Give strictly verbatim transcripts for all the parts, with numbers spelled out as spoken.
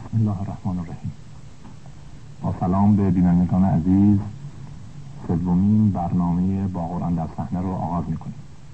بسم الله الرحمن الرحیم. با سلام به بینندگان عزیز، سومین برنامه با قرآن در صحنه رو آغاز میکنیم.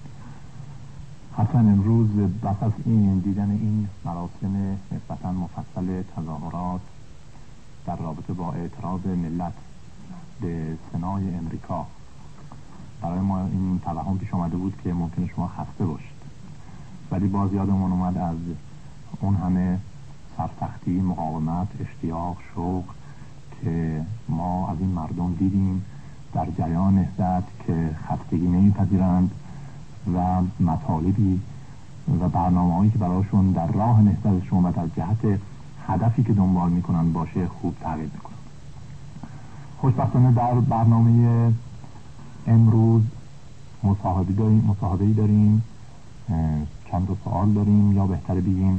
حتما امروز پس از این دیدن این مراسم نسبتا مفصل تظاهرات در رابطه با اعتراض ملت به سنای امریکا، برای ما این توهم پیش آمده بود که ممکنه شما خسته باشید، ولی باز یادمون اومد از اون همه سرسختی، مقاومت، اشتیاق، شوق که ما از این مردم دیدیم در جریان نهضت که خستگی نمیپذیرند و مطالبی و برنامه‌هایی که برایشون در راه نهضتشون و در جهت هدفی که دنبال میکنن باشه خوب تغییر میکنن. خوشبختانه در برنامه امروز مصاحبه‌ای داریم, مصاحبه‌ای داریم چند تا سوال داریم، یا بهتر بگیم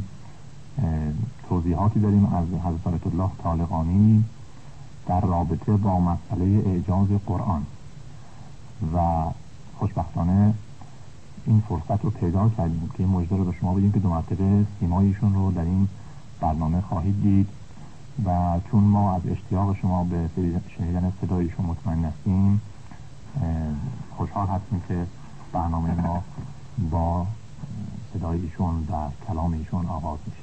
توضیحاتی داریم از حضرت آیت الله طالقانی در رابطه با مسئله اعجاز قرآن و خوشبختانه این فرصت رو پیدا کردیم که این مژده رو به شما بدیم که دو مرتبه سیمایشون رو در این برنامه خواهید دید و چون ما از اشتیاق شما به شنیدن صدایشون مطمئن هستیم، خوشحال هستیم که برنامه ما با صدای ایشون و کلام ایشون آغاز میشه.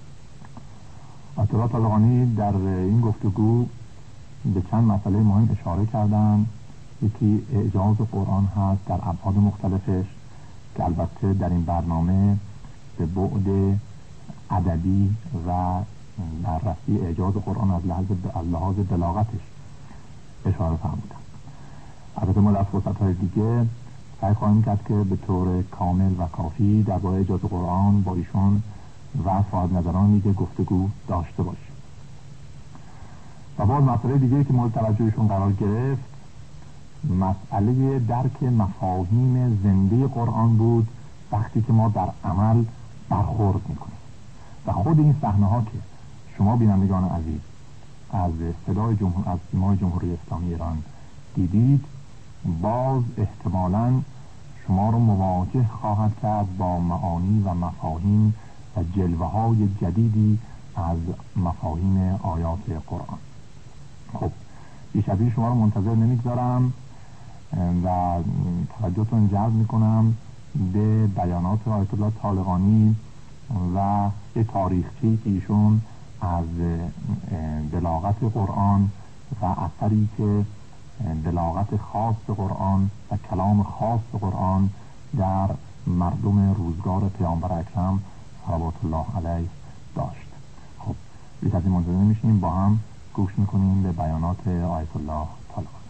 آیت الله طالقانی در این گفتگو به چند مسئله مهم اشاره کردن. یکی اعجاز قرآن هست در ابعاد مختلفش که البته در این برنامه به بعد ادبی و بررسی اعجاز قرآن از لحاظ بلاغتش اشاره فرمودن. البته ما در فرصت‌های دیگه سعی خواهیم کرد که به طور کامل و کافی درباره اعجاز قرآن با ایشون و صاحب نظرانی که گفتگو داشته باشیم. و باز مسئله دیگه که مورد توجهشون قرار گرفت مسئله درک مفاهیم زنده قرآن بود وقتی که ما در عمل برخورد میکنیم و خود این صحنه ها که شما بینندگان عزیز از صدای جمهور از سیمای جمهوری اسلامی ایران دیدید، باز احتمالاً شما رو مواجه خواهد کرد با معانی و مفاهیم و جلوه های جدیدی از مفاهیم آیات قرآن. خب بیش از این شما رو منتظر نمیگذارم و توجهتون جلب میکنم به بیانات آیت الله طالقانی و یه تاریخچه‌ای که ایشون از بلاغت قرآن و اثری که بلاغت خاص قرآن و کلام خاص قرآن در مردم روزگار پیامبر اکرم صلوات الله علیه داشت. خب بیش از این منتظر نمیشیم، با هم گوش میکنیم به بیانات آیت الله طالقانی.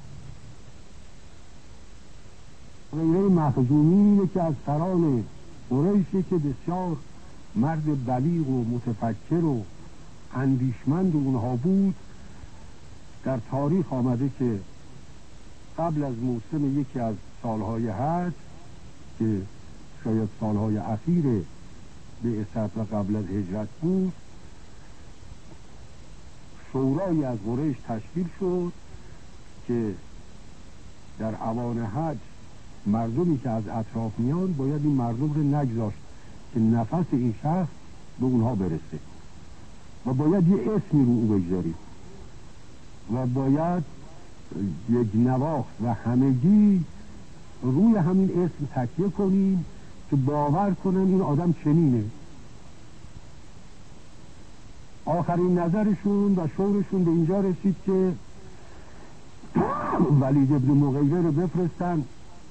غیره مخزومی اینه که از سران قریشه که بسیار مرد بلیغ و متفکر و اندیشمند اونها بود، در تاریخ آمده که قبل از موسم یکی از سالهای حج که شاید سالهای اخیر بعثت و قبل از هجرت بود، شورایی از قریش تشکیل شد که در اوان حج مردمی که از اطراف میان باید این مردم رو نگذاشت که نفس این شخص به اونها برسه و باید یه اسمی رو او بگذارید و باید یک نواخت و همگی روی همین اسم تکیه کنیم که باور کنن این آدم چنینه. آخرین نظرشون و شورشون به اینجا رسید که ولید ابن مغیره رو بفرستن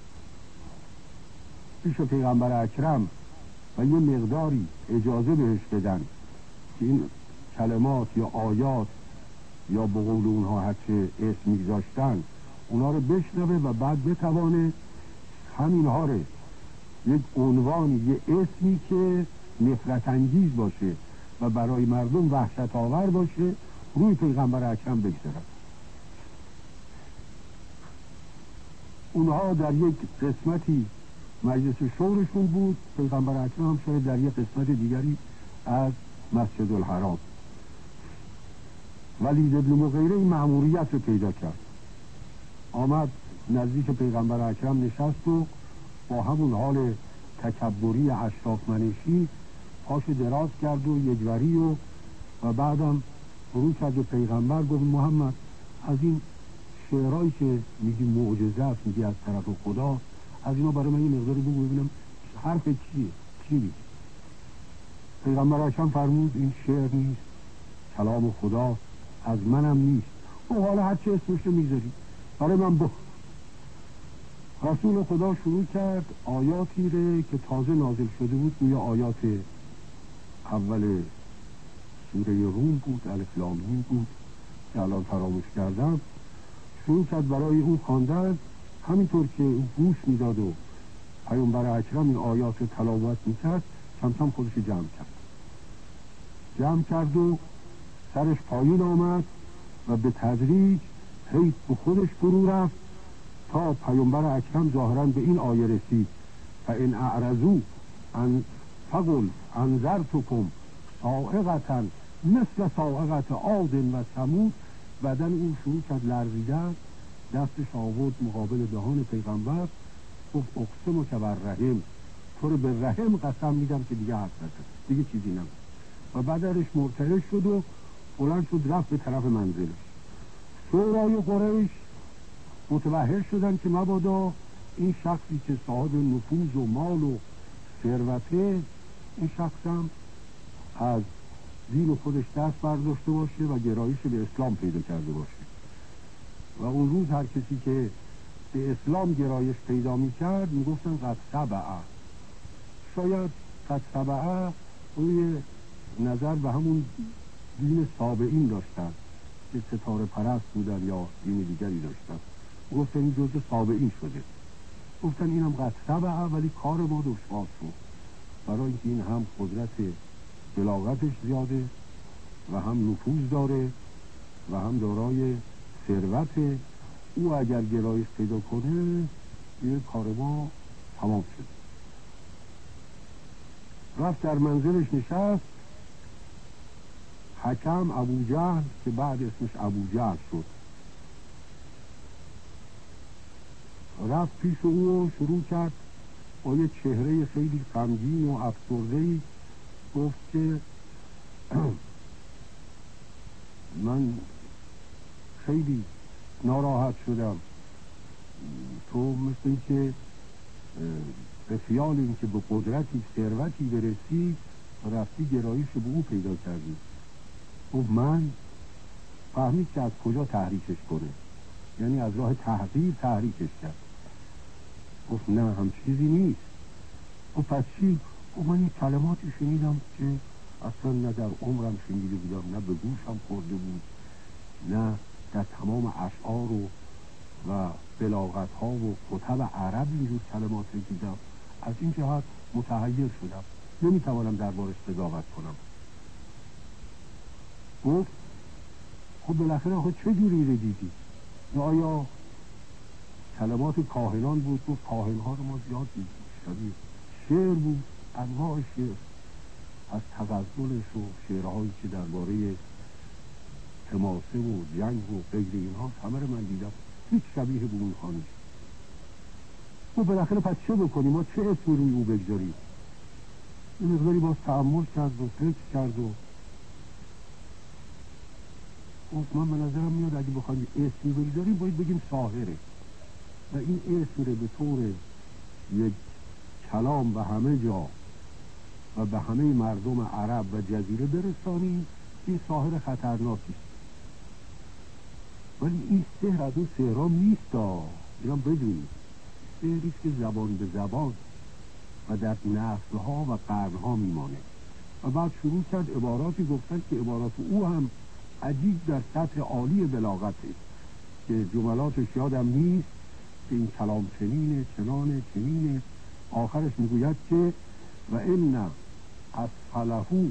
پیش پیغمبر اکرم و یه مقداری اجازه بهش بدن که این کلمات یا آیات یا به قول اونها هرچه اسم میگذاشتن اونا رو بشنوه و بعد بتوانه همینها رو یک عنوان، یه اسمی که نفرت انگیز باشه و برای مردم وحشت آور باشه روی پیغمبر اکرم بگذارن. اونها در یک قسمتی مجلس شورشون بود، پیغمبر اکرم هم شاید در یک قسمت دیگری از مسجد الحرام. ولید ابن مغیره این مأموریت رو پیدا کرد، آمد نزدیک پیغمبر اکرم نشست و با همون حال تکبری اشراف منشی پاشو دراز کرد و یکوری و و بعدم فرو کرد و پیغمبر گفت محمد از این شعرهایی که میگی معجزه است، میگی از طرف خدا، از اینا برای من یه مقداری بگو ببینم حرف چیه، چی میگی؟ پیغمبر اکرم فرمود این شعر نیست، کلام خدا، از منم نیست. او حالا هر چه اسمش رو میذاری برای من بخ. رسول خدا شروع کرد آیاتی ره که تازه نازل شده بود، گویا آیات اول سوره روم بود، الف لام میم بود که الان فراموش کردم. شروع کرد برای او خواندن، همینطور که او گوش میداد و پیامبر اکرم این آیات رو تلاوت میکرد، کم کم خودش جمع کرد جمع کرد و سرش پایین آمد و به تدریج هی به خودش فرو رفت تا پیامبر اکرم ظاهراً به این آیه رسید فان اعرضوا ان فقل انذرتکم صاعقة مثل صاعقة عاد و ثمود. بدن اون شروع کرد لرزیدن، دستش آورد مقابل دهان پیغمبر، گفت اقسم که بر رحم، تو رو به رحم قسم میدم که دیگه حرف نزن، دیگه چیزی نگو. و بعدش مرتعش شد و بلند شد رفت به طرف منزلش. شورای قریش متوحش شدن که مبادا این شخصی که صاحب نفوذ و مال و ثروته، این شخص هم از دین خودش دست برداشته باشه و گرایش به اسلام پیدا کرده باشه. و اون روز هر کسی که به اسلام گرایش پیدا می کرد می گفتن قد سبعه. شاید قد سبعه روی نظر به همون دین سابعین داشتن که ستاره پرست بودن یا دین دیگری داشتن، گفتن این جزء سابعین شده. گفتن اینم قد سبعه، ولی کار ما دشوار شد، برای اینکه این هم قدرت بلاغتش زیاده و هم نفوذ داره و هم دارای ثروت. او اگر گرایش پیدا کنه یه کار ما تمام شد. رفت در منزلش نشست. حکم ابو جهل که بعد اسمش ابو جهل شد رفت پیش او و شروع کرد با یه چهره خیلی غمگین و افسرده‌ای گفت که من خیلی ناراحت شدم، تو مثل این که به خیال این که به قدرتی ثروتی برسی رفتی گرایش به او پیدا کردی. گفت من فهمید که از کجا تحریکش کنه، یعنی از راه تحقیر تحریکش کرد. گفت نه هم چیزی نیست. گفت پس چی؟ گفت من این کلماتی شنیدم که اصلا نه در عمرم شنیده بودم، نه به گوشم خورده بود، نه در تمام اشعار و و بلاغت ها و کتب عرب اینجور کلمات رو دیدم. از این جهت متحیر شدم، نمیتوانم دربارش قضاوت کنم. گفت خب بالاخره آخه چه جوری رو دیدی؟ آیا کلمات کاهنان بود؟ گفت کاهن ها رو ما زیاد دیدیم، شبیه شعر بود، انواع شعر، از تغزلش و شعرهایی که درباره حماسه و جنگ و غیر اینها همه رو من دیدم، هیچ شبیه به اون ها نیست. و بالاخره پس چه بکنیم؟ ما چه اسمی روی او بگذاریم؟ این مقداری باز تأمل کرد و فکر کرد و گفت من به نظرم میاد اگه بخوایم اسمی بگذاریم باید بگیم ساحره، و این اسم رو به طور یک کلام به همه جا و به همه مردم عرب و جزیره برسانیم. این ساحر خطرناکی است، ولی این سحر از اون سحرام نیست، اینم بدونید سحریست که زبان به زبان و در نسلها و قرنها میمانه. و بعد شروع کرد عباراتی گفتن که عبارات او هم عجیب در سطح عالی بلاغته که جملاتش یادم نیست که این کلام چنینه چنانه چنینه. آخرش میگوید که و ان اسفله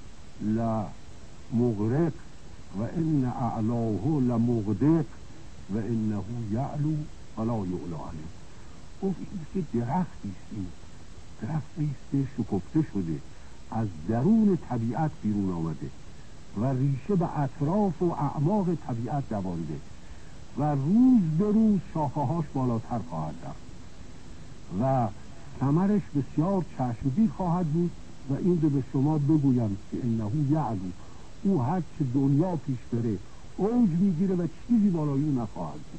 لمغرق و ان اعلاه لمغدق و انه یعلو ولا یعلی علیه. گفت این که درختی است، این درختی است که شکفته شده، از درون طبیعت بیرون آمده و ریشه به اطراف و اعماق طبیعت دوانده و روز به روز شاخه‌هاش بالاتر خواهد رفت و ثمرش بسیار چشمگیر خواهد بود. و این رو به شما بگویم که انه یعلو او هر چه دنیا پیش بره اوج میگیره و چیزی بالای او نخواهد بود.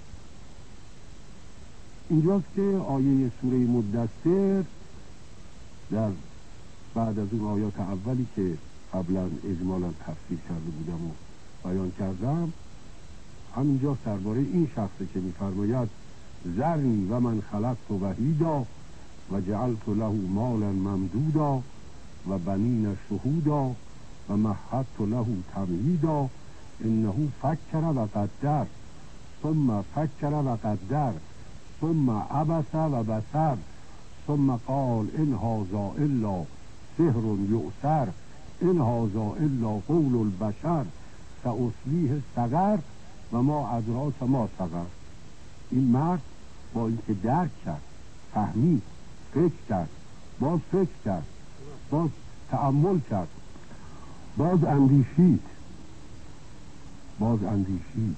اینجاست که آیه سوره مدثر در بعد از اون آیات اولی که قبلا اجمالا تفسیر کرده بودم و بیان کردم، همینجا درباره این شخصه که میفرماید ذرنی و من خلقت وحیدا و جعلت له مالا ممدودا و بنین شهودا و مهدت له تمهیدا انه فکر و قدر ثم فکر و قدر ثم عبس و بصر ثم قال ان هذا الا سحر یؤثر ان هذا الا قول البشر سأصلیه سقر و ما ادراک ما سقر. این مرد با اینکه درک کرد، فهمید، فکر کرد، باز فکر کرد، باز تأمل کرد، باز اندیشید باز اندیشید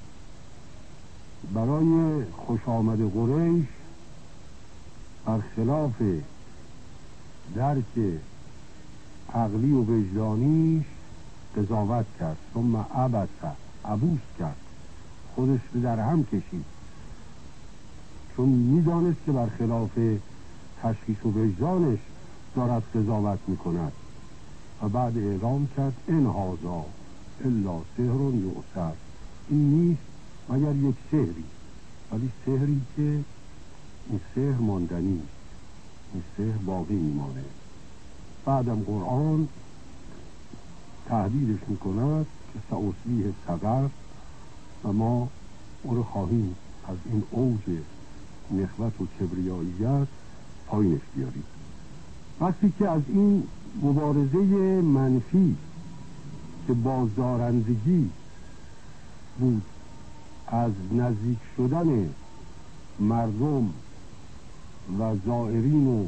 برای خوش آمد قریش برخلاف درک عقلی و وجدانیش قضاوت کرد. ثم عبس، عبوس کرد، خودش رو در هم کشید، چون میدانست که برخلاف تشخیص و وجدانش دارد قضاوت میکند و بعد اعلام کرد ان هذا الا سحر یؤثر، این نیست مگر یک سحری، ولی سحری که این سحر ماندنی، این سحر باقی میمانه. بعدم قرآن تهدیدش میکند که سأصلیه سقر و ما او رو خواهیم از این اوج نخوت و کبریاییت پایینش بیاریم. وقتی که از این مبارزه منفی که بازدارندگی بود از نزدیک شدن مردم و زائرین و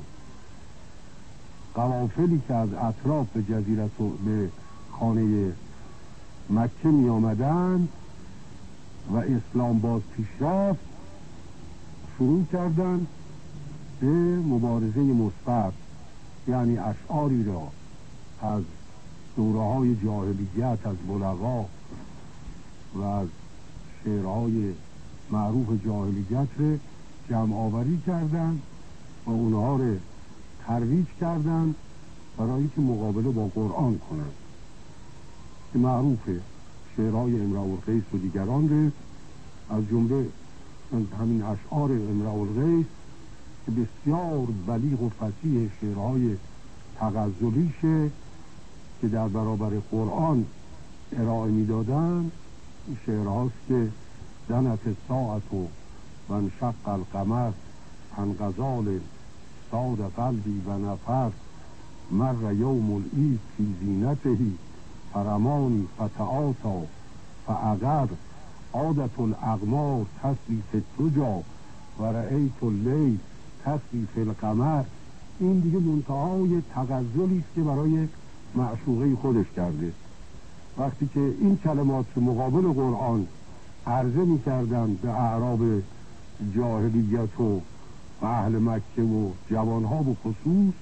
قوافلی که از اطراف به جزیرت و به خانه مکه می آمدند و اسلام باز پیش رفت، شروع کردند به مبارزه مثبت، یعنی اشعاری را از دوره‌های جاهلیت، از بلغا و از شعرهای معروف جاهلیت را جمع آوری کردند و اونها را ترویج کردند برای اینکه مقابله با قرآن کنند، که معروفه شعرهای امرؤ القیس و دیگران را، از جمله همین اشعار امرؤ القیس که بسیار بلیغ و فصیح شعرهای تغزلیشه که در برابر قرآن ارائه میدادن. این شعرهاست که دنت الساعة و انشق القمر عن غزال ساد قلبی و نفر مر یوم العید فی زینته فرمانی فتعاتا فعقر عادت الاقمار تسری فی الدجا و رأیت اللیل تسری فی القمر. این دیگه منتهای تغزلی است که برای معشوقه خودش کرده. وقتی که این کلمات مقابل قرآن عرضه می کردن به اعراب جاهلیت و اهل مکه و جوانها به خصوص،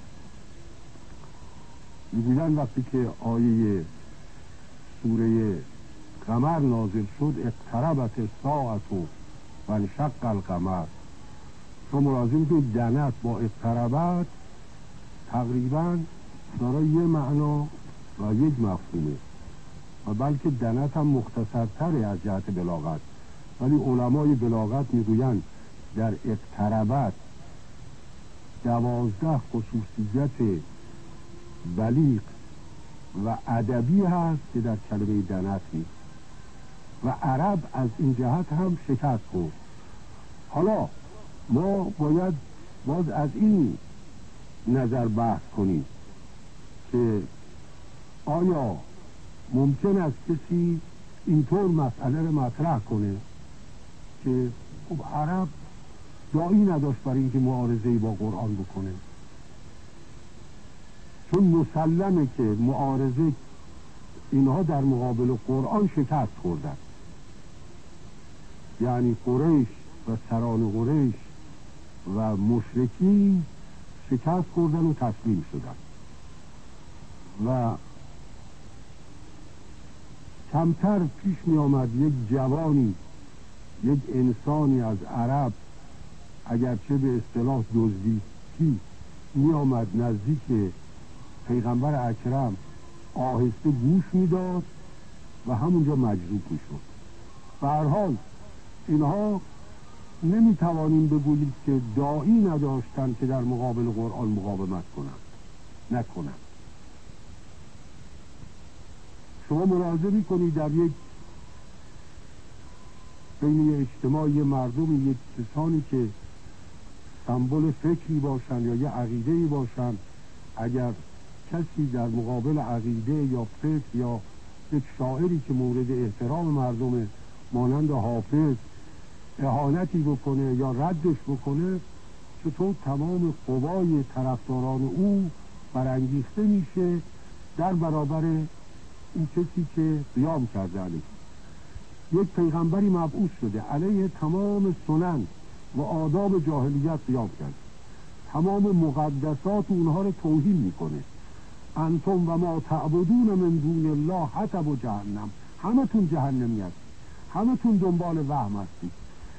میگویند وقتی که آیه سوره قمر نازل شد اقتربت الساعة و انشق القمر، شما ملازم که دنت با اقتربت تقریبا دارای یه معنا و یک مفهومه و بلکه دنت هم مختصرتره از جهت بلاغت، ولی علمای بلاغت میگویند در اقتربت دوازده خصوصیت بلیغ و ادبی هست که در کلمه دنت نیست و عرب از این جهت هم شکست خورد. حالا ما باید باز از این نظر بحث کنیم که آیا ممکن است کسی اینطور مسئله رو مطرح کنه که خب عرب دایی نداشت برای اینکه معارضه‌ای با قرآن بکنه، چون مسلمه که معارضه اینها در مقابل قرآن شکست خوردن، یعنی قریش و سران قریش و مشرکین شکست خوردن و تسلیم شدن و کمتر پیش می آمد یک جوانی، یک انسانی از عرب اگرچه به اصطلاح دزدیکی می آمد نزدیک پیغمبر اکرم، آهسته گوش می داد و همونجا مجذوب می شد. به هر حال اینها نمی توانیم بگوییم که داعی نداشتند که در مقابل قرآن مقاومت کنند، نکنند. شما ملاحظه می کنید در یک بین اجتماعی مردم، یک کسانی که سمبل فکری باشند یا یه عقیده‌ای باشند، اگر کسی در مقابل عقیده یا فکر یا یک شاعری که مورد احترام مردم مانند حافظ اهانتی بکنه یا ردش بکنه، چطور تمام قوای طرفداران او برانگیخته میشه در برابر این کسی که قیام کرده علیه. یک پیغمبری مبعوث شده علیه تمام سنن و آداب جاهلیت قیام کرده، تمام مقدسات اونها رو توهین میکنه. انتم و ما تعبدون من دون الله حسب و جهنم، همه تون جهنمی هستید، همه تون دنبال وهم هستید.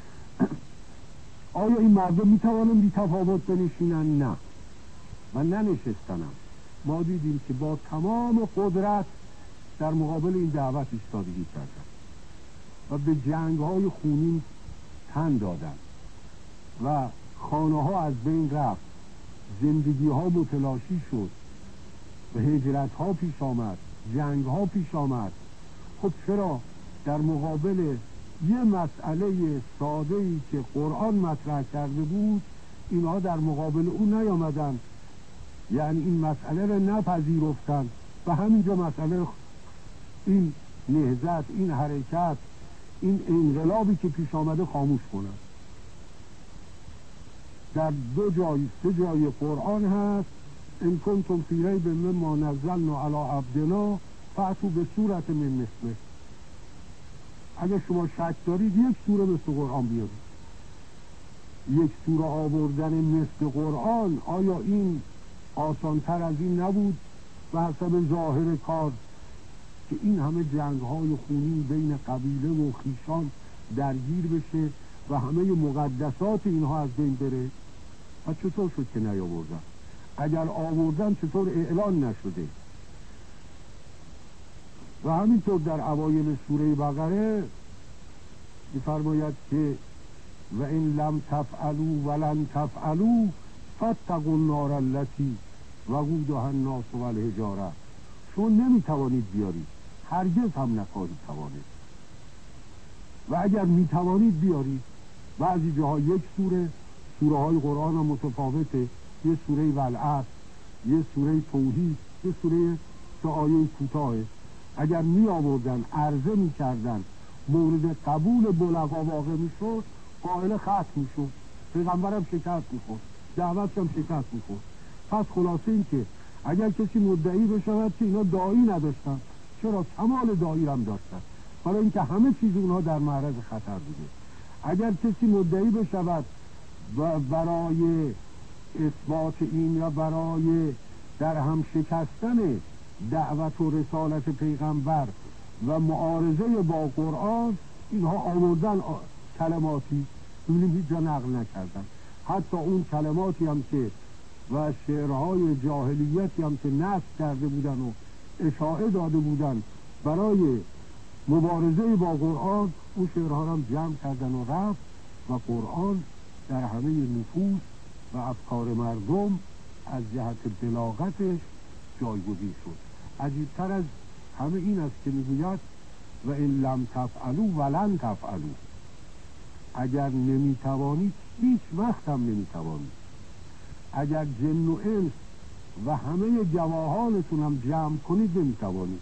آیا این مردم میتوانن بی تفاوت بنشینن؟ نه، و ننشستنم. ما دیدیم که با تمام قدرت در مقابل این دعوت ایستادگی کردن و به جنگ های خونین تن دادن و خانه ها از بین رفت، زندگی ها متلاشی شد و هجرت ها پیش آمد، جنگ ها پیش آمد. خب چرا در مقابل یه مسئله ساده‌ای که قرآن مطرح کرده بود اینها در مقابل اون نیامدن، یعنی این مسئله رو نپذیرفتن و همینجا مسئله این نهضت، این حرکت، این انقلابی که پیش آمده خاموش کنند. در دو جای سه جای قرآن هست ان کنتم فی ریب مما نزلنا علی عبدنا فأتوا بسورة من مثله. اگر شما شک دارید یک سوره مثل قرآن بیارید. یک سوره آوردن مثل قرآن، آیا این آسانتر از این نبود و حسب ظاهر کار که این همه جنگ های خونی بین قبیله و خیشان درگیر بشه و همه مقدسات اینها از بین بره؟ و چطور شد که نیاوردن؟ اگر آوردن چطور اعلان نشده؟ و همینطور در اوایل سوره بقره می‌فرماید که و این لم تفعلوا ولن تفعلوا فاتقوا النار التي وقودها الناس والحجاره. شما نمیتوانید بیارید، هرگز هم نخواهید توانید. و اگر میتوانید بیارید، بعضی جاها یک سوره، سوره های قرآن هم متفاوته، یه سوره والعصر، یه سوره توحید، یه سوره که آیه کوتاهه. اگر می آوردن عرضه می کردن مورد قبول بلغا واقع می شد، قائل ختم می شد، پیغمبرم شکست می خورد، دعوت هم شکست می خورد. پس خلاصه این که اگر کسی مدعی بشود که اینا داعی نداشتن، چرا کمال داعی هم داشتن، برای اینکه همه چیز اونها در معرض خطر بوده. اگر کسی مدعی بشود و برای اثبات این یا برای در هم شکستن دعوت و رسالت پیغمبر و معارضه با قرآن، اینها آوردن کلماتی ببینیم هیچ جا نقل نکردن. حتی اون کلماتی هم که و شعرهای جاهلیتی هم که نصب کرده بودن و اشاعه داده بودن برای مبارزه با قرآن، اون شعرها هم جمع کردن و رفت و قرآن در همه نفوس و افکار مردم از جهت بلاغتش جایگزین شد. عجیبتر از همه این است که میگوید و این لم تفعلوا ولن تفعلوا، اگر نمیتوانید هیچ وقت هم نمیتوانید. اگر جن و انس و همه گواهانتون هم جمع کنید نمیتوانید.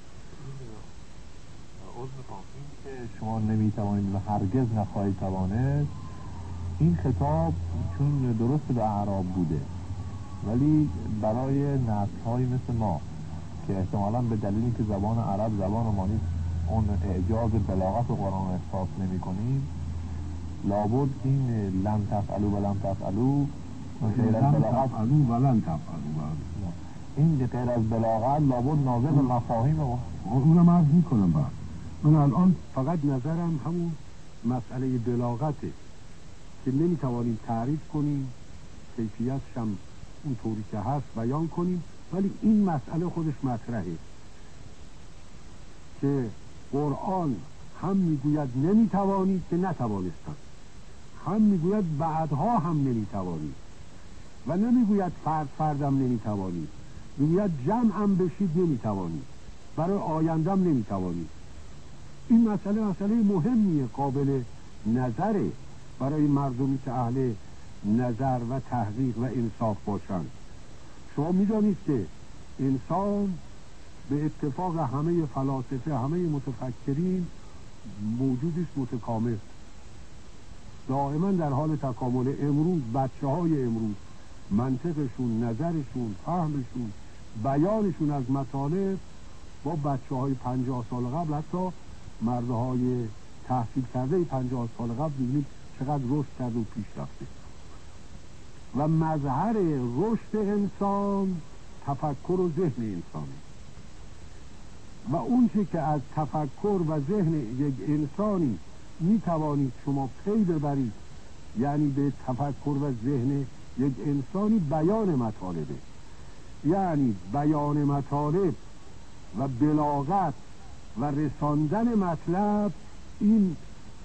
این که شما نمیتوانید و هرگز نخواهید توانید، این خطاب چون درست به اعراب بوده ولی برای نسل‌های مثل ما که احتمالاً به دلیلی که زبان عرب زبان ما نیست اون اعجاز بلاغت و قرآن احساس نمی کنیم، لابد این لم تفعلوا و لم تفعلوا غیر از بلاغت و لن تفعلوا، این غیر از بلاغت لابد ناظر به مفاهیم ما. اونم عرض می کنم. بعد من الان فقط نظرم همون مسئله بلاغته که نمیتوانیم تعریف کنیم، کیفیتش هم اون طوری که هست بیان کنیم، ولی این مسئله خودش مطرحه که قرآن هم میگوید نمیتوانید که نتوانستند، هم میگوید بعدها هم نمیتوانید و نمیگوید فرد فردم نمیتوانید، میگوید جمعم بشید نمیتوانید، برای آیندم نمیتوانید. این مسئله مسئله مهمیه، قابل نظره برای مردمی که اهل نظر و تحقیق و انصاف باشند. شما میدانید که انسان به اتفاق همه فلاسفه، همه متفکرین، موجودش متکامل، دائما در حال تکامل. امروز بچه های امروز منطقشون، نظرشون، فهمشون، بیانشون از مطالب با بچه های پنجاه سال قبل، حتی مردهای تحصیل کرده پنجاه سال قبل ببینید چقدر رشد کرده و پیش رفته. و مظهر رشد انسان تفکر و ذهن انسانه و اون چه که از تفکر و ذهن یک انسانی می توانید شما پی ببرید، یعنی به تفکر و ذهن یک انسانی بیان مطالبه، یعنی بیان مطالب و بلاغت و رساندن مطلب، این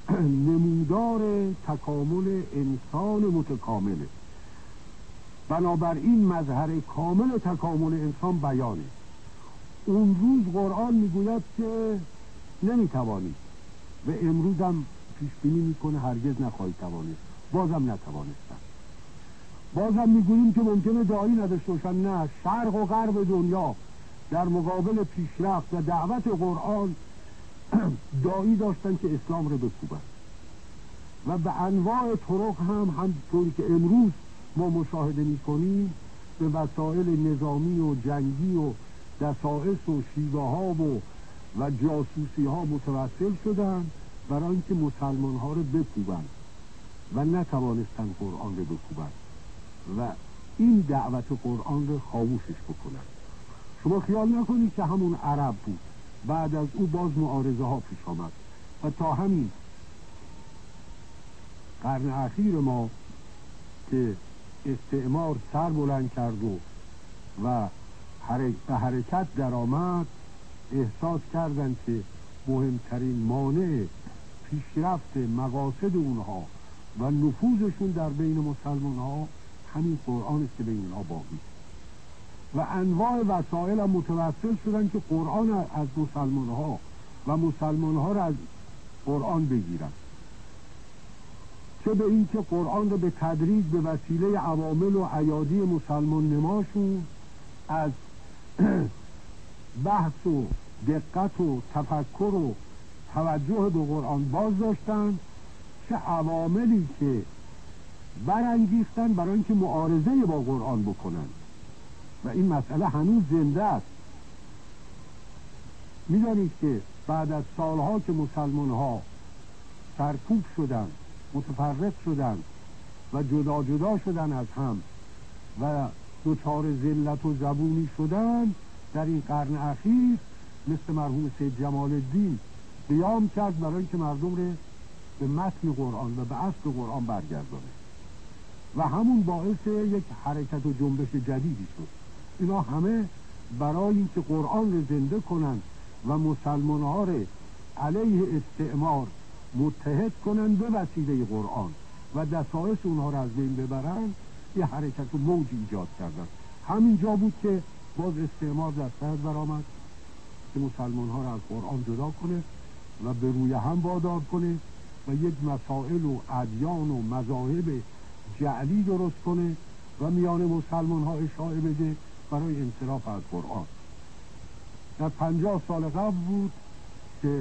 نمودار تکامل انسان متکامله. بنابراین مظهر کامل تکامل انسان بیانه. اون روز قرآن میگوید که نمیتوانید و امروز هم پیش بینی میکنه هرگز نخواهید توانست، بازم نتوانستن. بازم میگوییم که ممکنه داعی نداشته باشن. نه، شرق و غرب دنیا در مقابل پیشرفت و دعوت قرآن داعی داشتن که اسلام رو بکوبن و به انواع طرق هم همطوری که امروز ما مشاهده میکنیم به وسایل نظامی و جنگی و دسائس و شیوه ها و و جاسوسی ها متوسل شدن برای اینکه مسلمان ها رو بکوبن و نتوانستن قرآن رو بکوبن و این دعوت قرآن رو خاموشش بکنن. شما خیال نکنید که همون عرب بود، بعد از او باز معارضه ها پیش آمد و تا همین قرن اخیر ما که استعمار سر بلند کرد و و به حرکت در آمد، احساس کردند که مهمترین مانع پیشرفت مقاصد اونها و نفوذشون در بین مسلمان ها همین قرآن است که بین اونها باقی و انواع وسایل هم متوسل شدن که قرآن از مسلمان ها و مسلمان ها را از قرآن بگیرن، چه به این که قرآن رو به تدریج به وسیله عوامل و ایادی مسلمان نماشون از بحث و دقت و تفکر و توجه به قرآن باز داشتن، چه عواملی که برانگیختن برای اینکه معارضه با قرآن بکنن و این مسئله هنوز زنده است. میدانید که بعد از سالها که مسلمان ها سرکوب شدن، متفرق شدن و جدا جدا شدن از هم و دچار ذلت و زبونی شدن، در این قرن اخیر مثل مرحوم سید جمال الدین قیام کرد برای اینکه مردم رو به متن قرآن و به اصل قرآن برگردانه و همون باعث یک حرکت و جنبش جدیدی شد. اینا همه برای اینکه قرآن رو زنده کنن و مسلمان ها رو علیه استعمار متحد کنن به وسیله قرآن و دسائس اونها رو از بین ببرن، یه حرکت و موج ایجاد کردن. همینجا بود که باز استعمار در سر برآمد که مسلمان ها رو از قرآن جدا کنه و به روی هم وادار کنه و یک مسائل و ادیان و مذاهب جعلی درست کنه و میان مسلمان ها اشاعه بده برای انصراف از قرآن. در پنجاه سال قبل بود که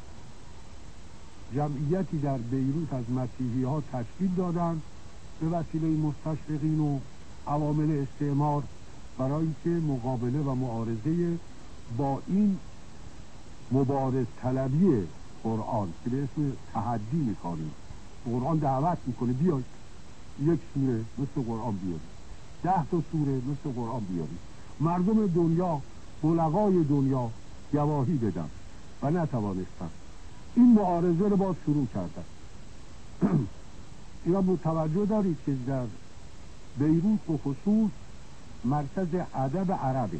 جمعیتی در بیروت از مسیحی ها تشکیل دادند به وسیله مستشرقین و عوامل استعمار برای که مقابله و معارضه با این مبارز طلبی قرآن که به اسم تحدی میکنیم. قرآن دعوت میکنه بیاید یک سوره مثل قرآن بیارید، ده تا سوره مثل قرآن بیارید، مردم دنیا، بلغای دنیا گواهی بدن و نتوانستند. این معارضه رو باز شروع کردن. اینا بود توجه دارید که در بیروت به خصوص مرکز ادب عربه.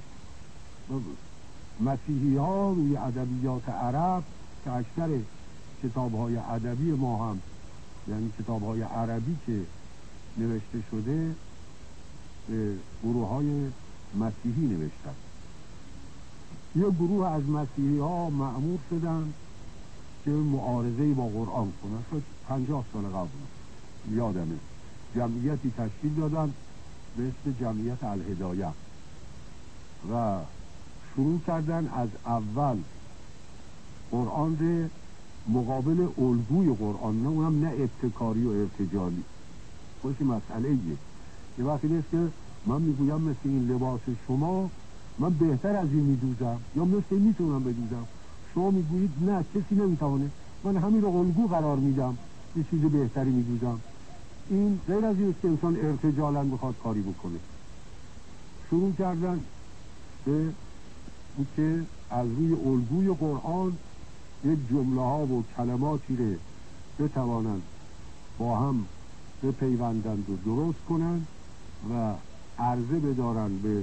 مسیحی ها روی ادبیات عرب که اکثر کتاب های ادبی ما هم یعنی کتاب های عربی که نوشته شده به گروه های مسیحی نوشتن. یه گروه از مسیحی ها مأمور شدن که معارضه با قرآن کنن. شد پنجاه سال قبل یادمه جمعیتی تشکیل دادن به اسم جمعیت الهدایه و شروع کردن از اول قرآن رو مقابل الگوی قرآن، نه اونم نه ابتکاری و ارتجالی. خوشی مسئله ایه یه وقتی نیست که من میگویم مثل این لباس شما من بهتر از این میدوزم یا مثل این میتونم بدوزم، شما میگویید نه کسی نمیتونه، من همین رو الگو قرار میدم یه چیز بهتری میدوزم. این غیر از این که انسان ارتجالا بخواد کاری بکنه. شروع کردن به این که از روی الگوی قرآن یک جمله ها و کلماتی رو بتوانند با هم بپیوندند و درست کنند و عرضه بدارند به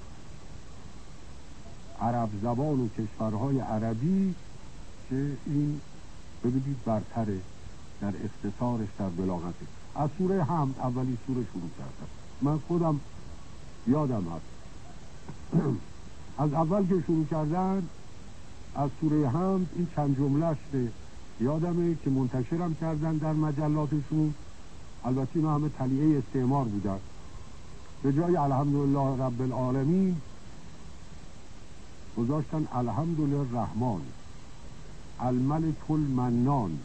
عرب زبان و کشورهای عربی که این ببینید برتره در اختصارش در بلاغته. از سوره حمد اولی سوره شروع کردم. من خودم یادم هست از اول که شروع کردن از سوره حمد این چند جملهش یادمه که منتشرم کردن در مجلاتشون. البته اینا همه تلیعه استعمار بودن. به جای الحمدلله رب العالمین گذاشتن الحمدلله الرحمن الملک المنان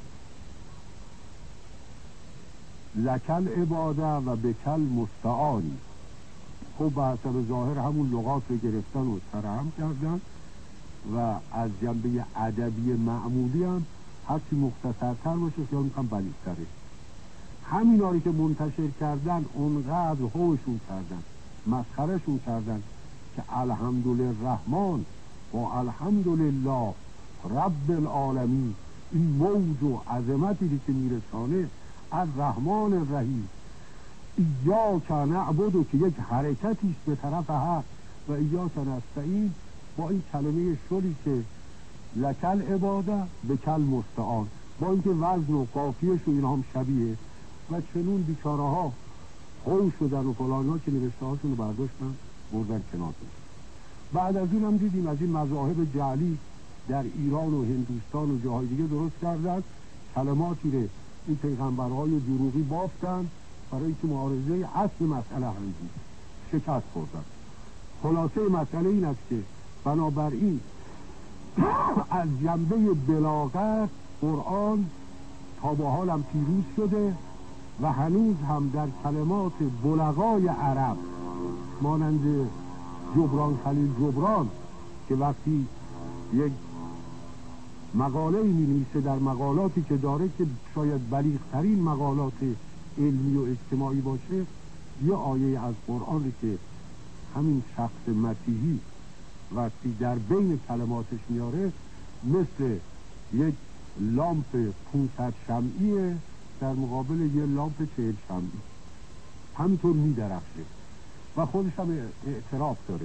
لکل عباده و بکل مستعانی. خب به حسب ظاهر همون لغات رو گرفتن و سرهم کردن و از جنبه ادبی معمولی هم هرچی مختصرتر باشه خیال میکنم بلیغ‌تره. همین هایی که منتشر کردن اونقدر هوشون کردن مسخرهشون کردن که الحمدلله الرحمن و الحمدلله رب العالمین این موج و عظمتی که میرسانه از رحمان الرحیم ایاک نعبد که یک حرکتیست به طرف حق و ایاک نستعین با این کلمه شلی که لکل عباده بکل مستعان با اینکه وزن و قافیه‌ش و اینا هم شبیه و چنون بیچاره ها خوش شدن و فلان ها که نوشته هاشون رو برداشتن بردن کنار. بعد از این هم دیدیم از این مذاهب جعلی در ایران و هندوستان و جاهای دیگه درست کردن کلماتی رو این پیغمبرهای دروغی بافتن برای که معارضه اصل مسئله هندی شکست خوردن. خلاصه مسئله این است که بنابراین از جنبه بلاغت قرآن تا به حال هم پیروز شده و هنوز هم در کلمات بلغای عرب مانند جبران خلیل جبران که وقتی یک مقاله می نویسه در مقالاتی که داره که شاید بلیغ‌ترین مقالات علمی و اجتماعی باشه یه آیه از قرآن که همین شخص مسیحی وقتی در بین کلماتش میاره مثل یک لامپ پانصد شمعیه در مقابل یه لامپ چهل شمعی همینطور میدرخشه و خودش هم اعتراف داره.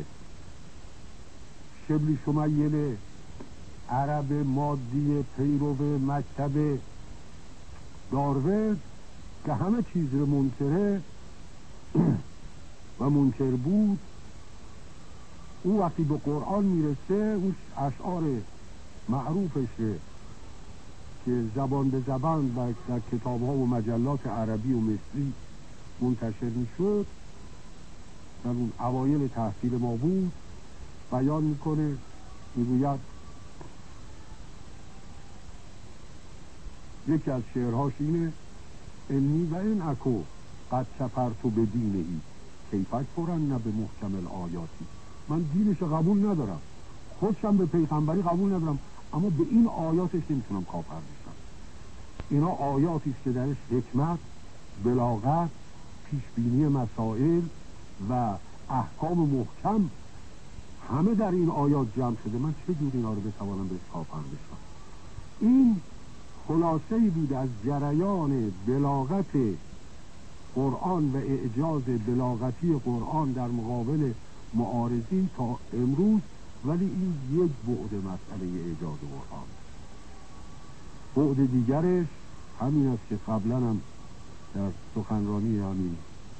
شبلی شمیل عرب مادی پیرو مکتب داروین که همه چیز رو منکره و منکر بود، او وقتی به قرآن میرسه اون اشعار معروفشه که زبان به زبان و در کتاب ها و مجلات عربی و مصری منتشر میشد در اون اوایل تحصیل ما بود بیان میکنه میگوید یکی از شعرهاش اینه انی و این اکو قد کفرتو به دینهی کیفک فرن نه به محکم الآیاتی. من دینش قبول ندارم خودشم به پیغمبری قبول ندارم اما به این آیاتش نمیتونم کافر بشم. اینا آیاتی است که درش حکمت، بلاغت، پیشبینی مسائل و احکام محکم همه در این آیات جمع شده، من چه جور اینا رو بتوانم بهش پاپند بشم؟ این خلاصه‌ای بود از جریان بلاغت قرآن و اعجاز بلاغتی قرآن در مقابل معارضین تا امروز. ولی این یک بعد مسئله اعجاز قرآن. بعد دیگرش همین است که قبلا هم در سخنرانی یعنی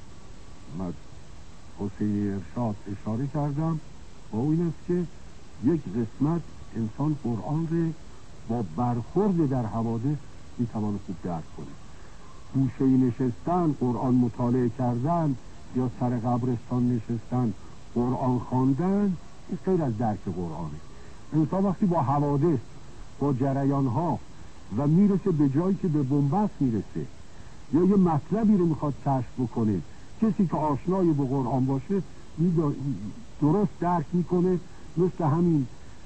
حسین ارشاد اشاره کردم، و این است که یک قسمت انسان قرآن رو با برخورد در حوادث میتوان خوب درک کنه. گوشه نشستن قرآن مطالعه کردن یا سر قبرستان نشستن قرآن خواندن، این غیر از درک قرآنه. انسان وقتی با حوادث، با جریان ها و میرسه به جایی که به بنبست میرسه یا یه مطلبی رو میخواد کشف بکنه، کسی که آشنای با قرآن باشه درست درک میکنه. مثل همین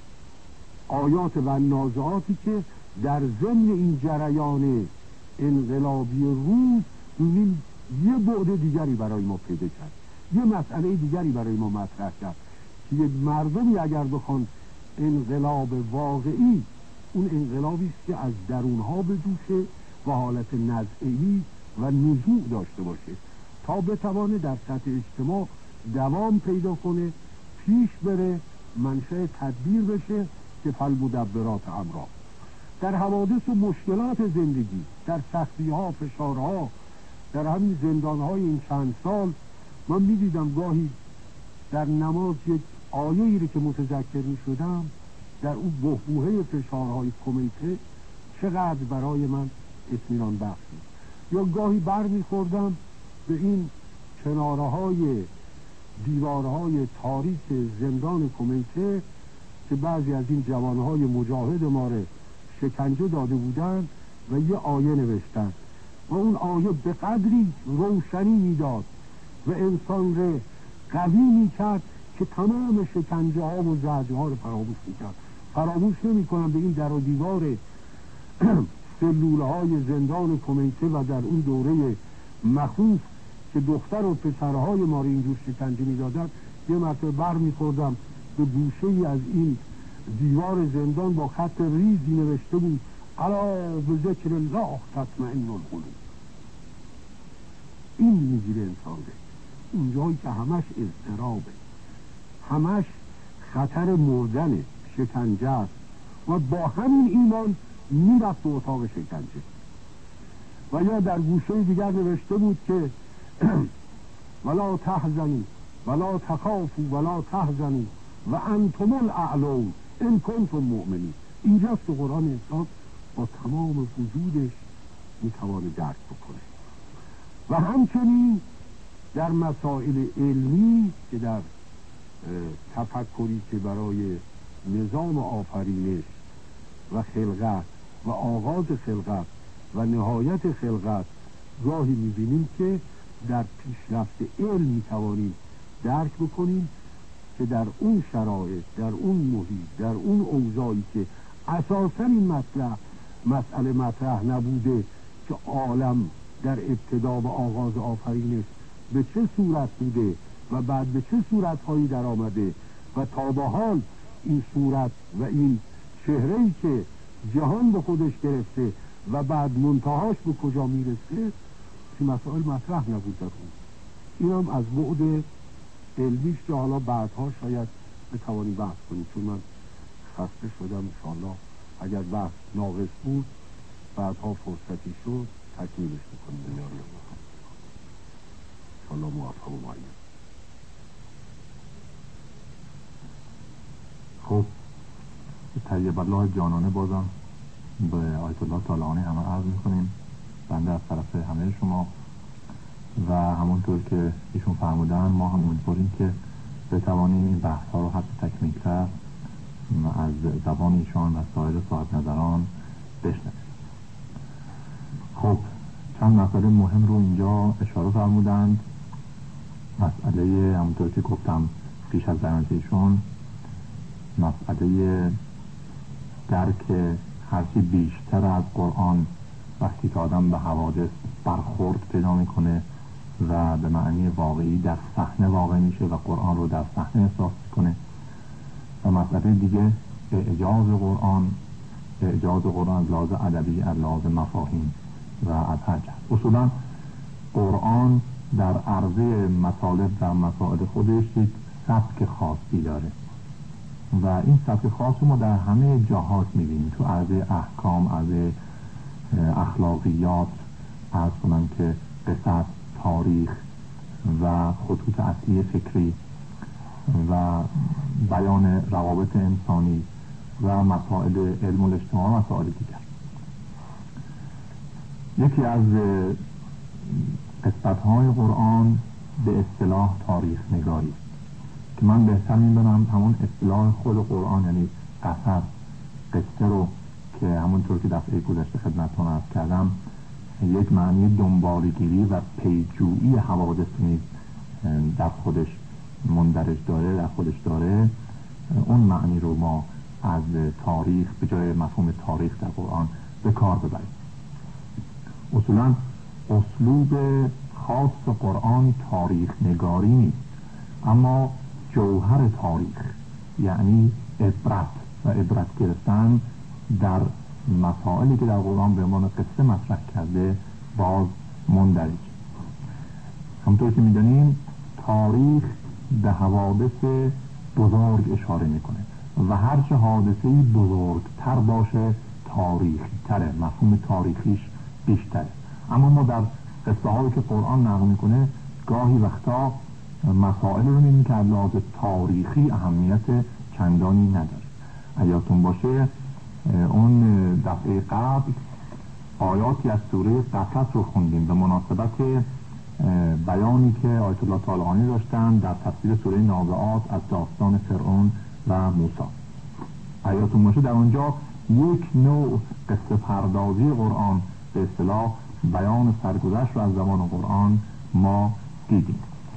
آیات و نازعاتی که در ضمن این جریان انقلابی روز می‌بینیم یه بعد دیگری برای ما پیدا کرد، یه مسئله دیگری برای ما مطرح کرد که یه مردمی اگر بخوان انقلاب واقعی، اون انقلابی است که از درونها بجوشه و حالت نزعه‌ای و نزوع داشته باشه تا بتوانه در سطح اجتماع دوام پیدا کنه، پیش بره، منشأ تدبیر بشه که فالمدبرات امرا. در حوادث و مشکلات زندگی، در سختی‌ها، فشارها، در همین زندان‌های این چند سال من می‌دیدم گاهی در نماز یک آیه‌ای رو که متذکر می‌شدم در اون بحبوحه فشارهای کمیته چقدر برای من اطمینان بخش بود. یا گاهی بر می‌خوردم به این کناره‌های دیوارهای تاریک زندان کمیته که بعضی از این جوانهای مجاهد ما رو شکنجه داده بودند و یه آیه نوشتن و اون آیه به قدری روشنی میداد و انسان رو قوی میکرد که تمام شکنجه ها و زجر ها رو فراموش میکرد. فراموش نمی کنم به این در و دیوار سلوله های زندان کمیته و در اون دوره مخوف که دختر و پسرهای ما رو اینجور شکنجه میدادن، یه مرتبه بر میخوردم به گوشه ای از این دیوار زندان با خط ریزی نوشته بود الا بذکر الله تطمئن القلوب. این میگیره انسان ده اونجایی که همش اضطرابه، همش خطر مردنه، شکنجه است و با همین ایمان میرفت به اتاق شکنجه. و یا در گوشه دیگر نوشته بود که ولا تحزنوا ولا تخافوا ولا تحزنوا و انتم الاعلون ان کنتم مؤمنین. اینجاست که قرآن انسان با تمام وجودش میتوانه درک بکنه. و همچنین در مسائل علمی که در تفکری که برای نظام آفرینش و خلقت و آغاز خلقت و نهایت خلقت گاهی میبینیم که در پیشرفت علم میتوانیم درک بکنیم که در اون شرایط، در اون محیط، در اون اوضاعی که اساسا این مطلب مسئله مطرح نبوده که عالم در ابتدا و آغاز آفرینش به چه صورت بوده و بعد به چه صورتهایی در آمده و تا به حال این صورت و این چهره‌ای که جهان به خودش گرفته و بعد منتهاش به کجا میرسه، که مسائل مطرح نبود در اون. این هم از بعد علمیش که حالا بعدها شاید بتوانی بحث کنیم، چون من خسته شدم. انشاءالله اگر بحث ناقص بود بعدها فرصتی شد تکمیلش بکنیم. انشاءالله موفق و معین. خب طیب الله جانانه بازم به آیت الله طالعانی همه عرض میکنیم بنده از طرف همه شما و همونطور که ایشون فرمودن ما هم امیدواریم که بتوانیم این بحث ها رو حتی تکمیل‌تر از زبان ایشان و سایر صاحب نظران بشنویم. خب چند مسئله مهم رو اینجا اشاره فرمودند. مسئله همونطور که گفتم پیش از بیان ایشون، مسئله درک هرچی بیشتر از قرآن وقتی که آدم به حوادث برخورد پیدا میکنه و به معنی واقعی در صحنه واقع میشه و قرآن رو در صحنه احساس میکنه و مسئله دیگه اعجاز قرآن. اعجاز قرآن از لحاظ ادبی، از لحاظ مفاهیم و از هر جهت. اصولا قرآن در عرضه مطالب در مسائل خودش یک سبک خاصی داره و این سبک خاص ما در همه جهات میبینیم، تو عرضه احکام، عرضه اخلاقیات، عرض کنم که قصص، تاریخ و خطوط اصلی فکری و بیان روابط انسانی و مسائل علم الاجتماع و مسائل دیگر. یکی از قسمت‌های قرآن به اصطلاح تاریخ نگاری که من بهتر می‌دونم همون اصطلاح خود قرآن، یعنی قصص، قصه رو که همونطور که دفعه گذشته خدمتتون عرض کردم یک معنی دنبالگیری و پیجویی حوادث نیز در خودش مندرج داره، در خودش داره، اون معنی رو ما از تاریخ به جای مفهوم تاریخ در قرآن به کار ببریم. اصولا اسلوب خاص قرآن تاریخ نگاری نیست، اما جوهر تاریخ یعنی عبرت و عبرت گرفتن در مسائلی که در قرآن به عنوان قصه مطرح کرده باز مندرج. همونطور که می‌دانیم تاریخ به حوادث بزرگ اشاره میکنه و هرچه حادثه‌ای بزرگتر باشه تاریخی تره، مفهوم تاریخیش بیشتره. اما ما در قصه هایی که قرآن نقل میکنه گاهی وقتا مسائل رو میبینیم که از لحاظ تاریخی اهمیت چندانی نداره. یادتون باشه اون دفعه قبل آیاتی از سوره قصص رو خوندیم به مناسبت بیانی که آیت الله طالقانی داشتن در تفسیر سوره نازعات از داستان فرعون و موسی. یادتون باشه در اونجا یک نوع قصه پردازی قرآن به اصطلاح بیان سرگذشت رو از زبان قرآن ما دیدیم.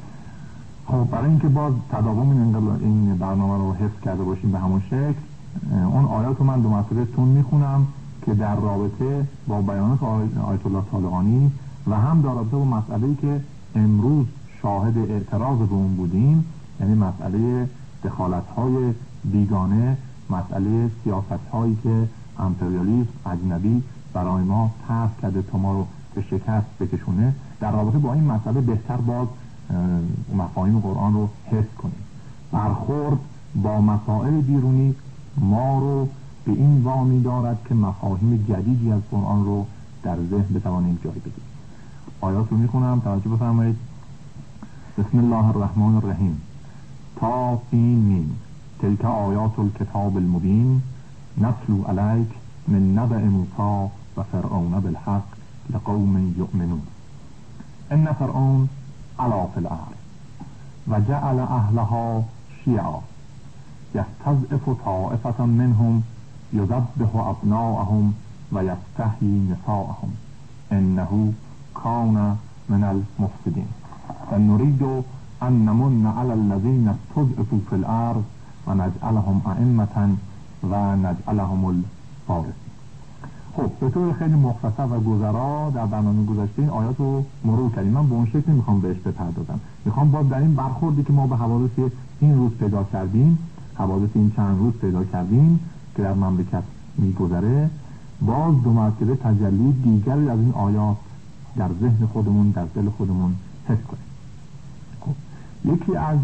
خب برای اینکه باز تداوم این برنامه رو حفظ کرده باشیم به همون شکل، اون آیات رو من دو مرتبه تون میخونم که در رابطه با بیانات آیت الله طالقانی و هم در رابطه با مسئله‌ای که امروز شاهد اعتراض به اون بودیم، یعنی مسئله دخالت‌های بیگانه، مسئله سیاست‌هایی که امپریالیسم اجنبی برای ما طرح کرده تا ما رو به شکست بکشونه. در رابطه با این مسئله بهتر باز مفاهیم قرآن رو حفظ کنیم. برخورد با مسائل بیرونی ما رو به این وامی دارد که مفاهیم جدیدی از قرآن رو در ذهن بتوانیم جای بدیم. آیات رو میخونم، توجه بفرمایید. بسم الله الرحمن الرحیم. تا سین میم تلک آیات الکتاب المبین نتلو علیک من نبأ موسی و فرعون بالحق لقوم یؤمنون. ان فرعون علا فی الارض و جعل اهلها شیعا یستضعف طائفة منهم یذبح ابناءهم و یستحیی نساءهم انه کان من المفسدین و نرید ان نمن علی الذین استضعفوا فی الارض و نجعلهم ائمة و نجعلهم الوارثین. خب به طور خیلی مختصر و گذرا در برنامه گذشته این آیات رو مرور کردیم. من به اون شکل میخوام بهش بپردازم. میخوام باز در این برخوردی که ما به حوادث این روز پیدا کردیم، حوادث این چند روز پیدا کردیم که در مملکت میگذره، باز دو مرتبه تجلی دیگری از این آیات در ذهن خودمون، در دل خودمون حس کنیم. خب یکی از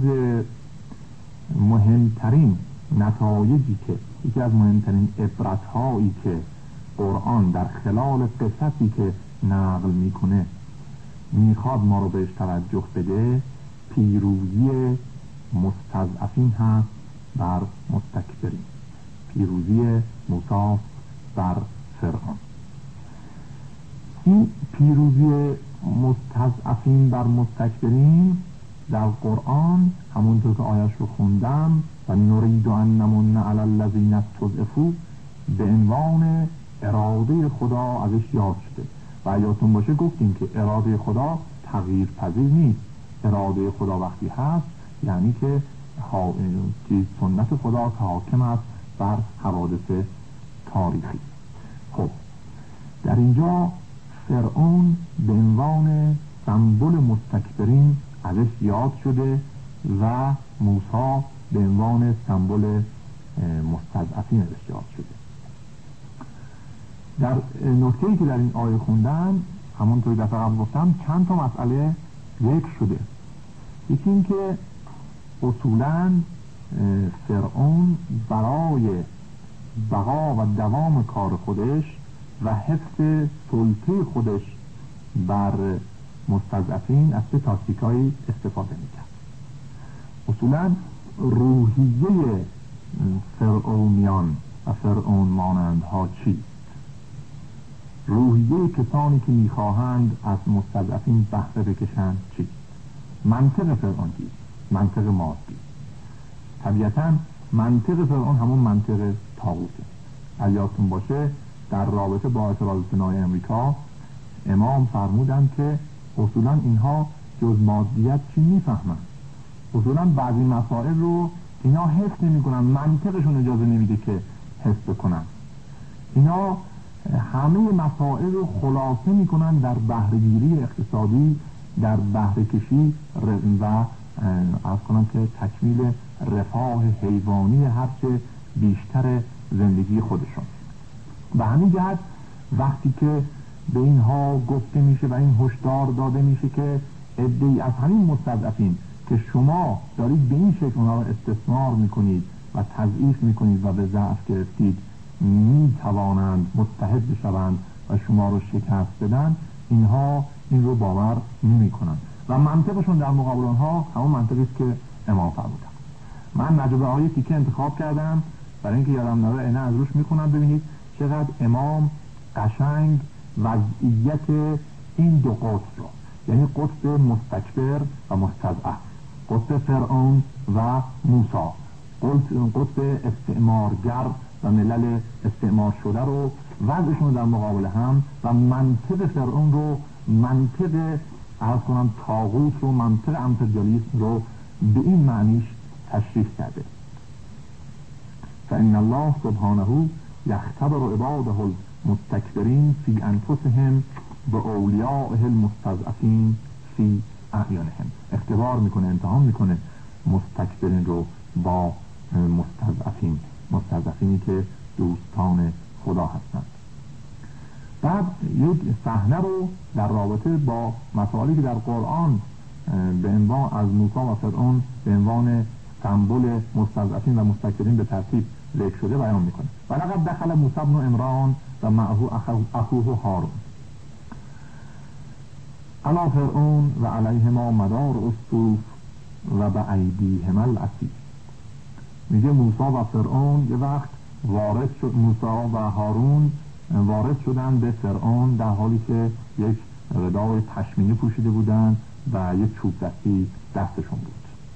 مهمترین نتایجی که یکی از مهمترین عبرت‌هایی که قرآن در خلال قصصی که نقل میکنه میخواد ما رو بهش توجه بده، پیروزی مستضعفین هست بر مستکبرین، پیروزی موسی بر فرعون. این پیروزی مستضعفین بر مستکبرین در قرآن همونطور که آیش رو خوندم و نرید ان نمن علی الذین استضعفوا به عنوان اراده خدا ازش یاد شده و یادتون باشه گفتیم که اراده خدا تغییر پذیر نیست. اراده خدا وقتی هست یعنی که سنت خدا که حاکم است بر حوادث تاریخی. خب در اینجا فرعون به عنوان سمبل مستکبرین ازش یاد شده و موسی به عنوان سمبل مستضعفین ارتباط شده. در نکته‌ای که در این آیه خوندم همونطوری دفعه قبل گفتم چند تا مسئله ذکر شده. یکی این که اصولاً فرعون برای بقا و دوام کار خودش و حفظ سلطه خودش بر مستضعفین از سه تاکتیکایی استفاده میکرد. اصولاً روحیه فرعونیان و فرعون مانندها چیست؟ روحیه کسانی که میخواهند از مستضعفین بهره بکشند چیست؟ منطق فرعون چیست؟ منطق مادی. طبیعتاً منطق فرعون همون منطق طاغوته. اگر یادتون باشه در رابطه با اعتراض صناعی امریکا امام فرمودند که اصولاً اینها جز مادیت چی میفهمند؟ اصولاً بعضی مسائل رو اینا حس نمی کنن، منطقشون اجازه نمیده که حس بکنن. اینا همه مسائل رو خلاصه میکنن در بهره‌گیری اقتصادی، در بهره کشی و عرض کنم که تکمیل رفاه حیوانی هرچه بیشتر زندگی خودشون. به همین جهت وقتی که به اینها گفته میشه و این هشدار داده میشه که عده‌ای از همین مستضعفین که شما دارید به این شکل اونها رو استثمار میکنید و تضعیف میکنید و به ضعف گرفتید میتوانند متحد بشوند و شما رو شکست بدن، اینها این رو باور نمیکنن و منطقشون در مقابل آنها همون منطقی است که امام فرمودن. من نجب آیاتی که انتخاب کردم برای اینکه یادم نره اینه از روش میخونم ببینید چقدر امام قشنگ وضعیت این دو قطب رو، یعنی قطب مستکبر و مستضعف، قطب فرعون و موسی، قطب استعمارگر و ملل استعمار شده رو وضعشون در مقابل هم و منطق فرعون رو، منطق عرض کنم طاغوت رو، منطق امپریالیسم رو به این معنیش تشریح کرده. فإن الله سبحانه یختبر عباده المستکبرین فی انفسهم به اولیائه المستضعفین فی اعیانهم. اختبار میکنه، امتحان میکنه مستکبرین رو با مستضعفین، مستضعفینی که دوستان خدا هستند. بعد یک صحنه رو در رابطه با مسائلی که در قرآن به عنوان از موسی و فرعون به عنوان سمبل مستضعفین و مستکبرین به ترتیب ذکر شده بیان میکنه. و لقد دخل موسی بن عمران و معه اخوه هارون علی فرعون و علیهما مدار السیوف و به ایدیهما الاسیر. میگه موسی و فرعون یه وقت وارد شد، موسی و هارون وارد شدن به فرعون در حالی که یک ردای پشمینی پوشیده بودن و یک چوب دستی دستشون بود.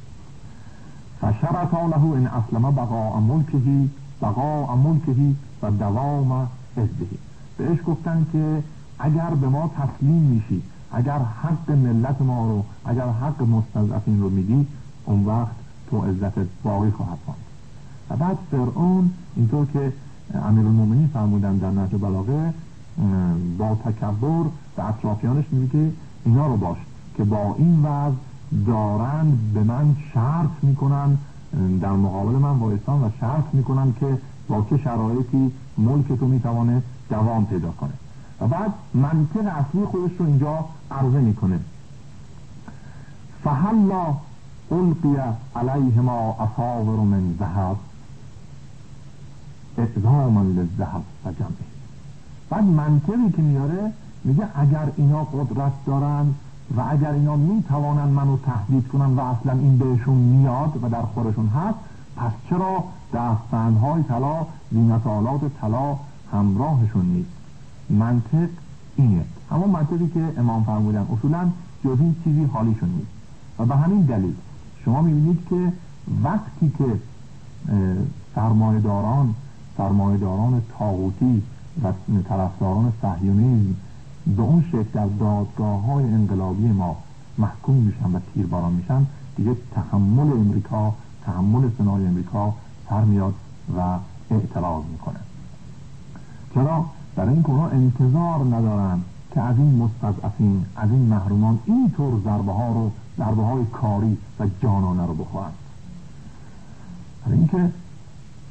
فشرطا له ان اسلم بقاء ملکه بقاء ملکه و دوام عزه. بهش گفتن که اگر به ما تسلیم میشی، اگر حق ملت ما رو، اگر حق مستضعفین رو میدی، اون وقت تو عزت باقی خواهد ماند. و بعد فرعون اینطور که امیرالمومنین فرمودن در نهج بلاغه با تکبر به اطرافیانش میگه اینا رو باش که با این وضع دارن به من شرط میکنن در مقابل من وایسان و شرط میکنن که با چه شرایطی ملک تو میتوانه دوام پیدا کنه. و بعد منطق اصلی خودش رو اینجا عرضه میکنه. فهلا القی علیهما اصاور من ذهب اعظاما للذهب و جمعه. بعد منطقی که میاره میگه اگر اینا قدرت دارن و اگر اینا میتوانن منو تهدید کنن و اصلا این بهشون میاد و در خورشون هست، پس چرا دستبندهای طلا، زینت‌آلات طلا همراهشون نیست؟ منطق اینه، همون منطقی که امام فرمودن اصولا جز این چیزی حالیشون نیست. و به همین دلیل شما میبینید که وقتی که سرمایه‌داران سرمایه‌داران طاغوتی و طرفداران صهیونیسم به اون شکل در دادگاه‌های انقلابی ما محکوم میشن و تیرباران میشن، دیگه تحمل امریکا، تحمل سنای امریکا سر میاد و اعتراض میکنه. چرا؟ برای این که اونا انتظار ندارن که از این مستضعفین، از این محرومان اینطور ضربه ها رو، ضربه های کاری و جانانه رو بخورن. برای اینکه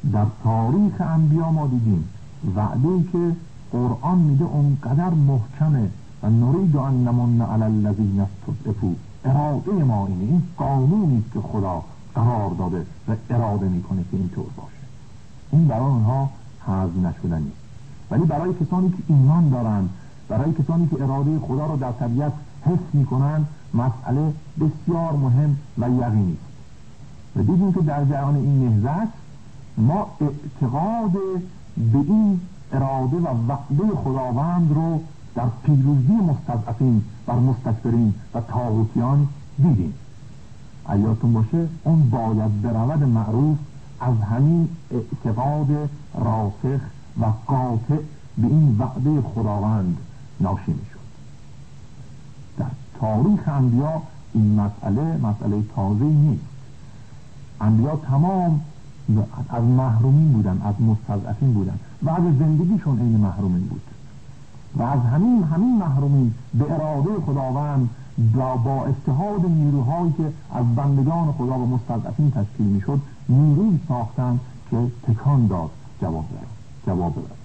در تاریخ انبیا ما دیدیم وعده‌ای که قرآن میگه اونقدر محکمه و نرید ان نمن علی الذین استضعفوا، اراده ما اینه، این قانونی است که خدا قرار داده و اراده میکنه که اینطور باشه. این برای اونها هضم نشدنی، ولی برای کسانی که ایمان دارن، برای کسانی که اراده خدا رو در طبیعت حس میکنن، مسئله بسیار مهم و یقینی است. و دیدیم که در جریان این نهضت ما اعتقاد به این اراده و وعده خداوند رو در پیروزی مستضعفین بر مستکبرین و طاغوتیان دیدیم. یادتون باشه اون باید برود معروف از همین اعتقاد راسخ و قاطع به این وعده خداوند ناشی می شد. در تاریخ انبیا این مسئله مسئله تازه نیست. انبیا تمام از محرومین بودن، از مستضعفین بودن و از زندگیشون این محرومین بود و از همین همین محرومین به اراده خداوند با, با اتحاد نیروهایی که از بندگان خدا و مستضعفین تشکیل می شد نیروی ساختن که تکان داد جواب داد جواب داد.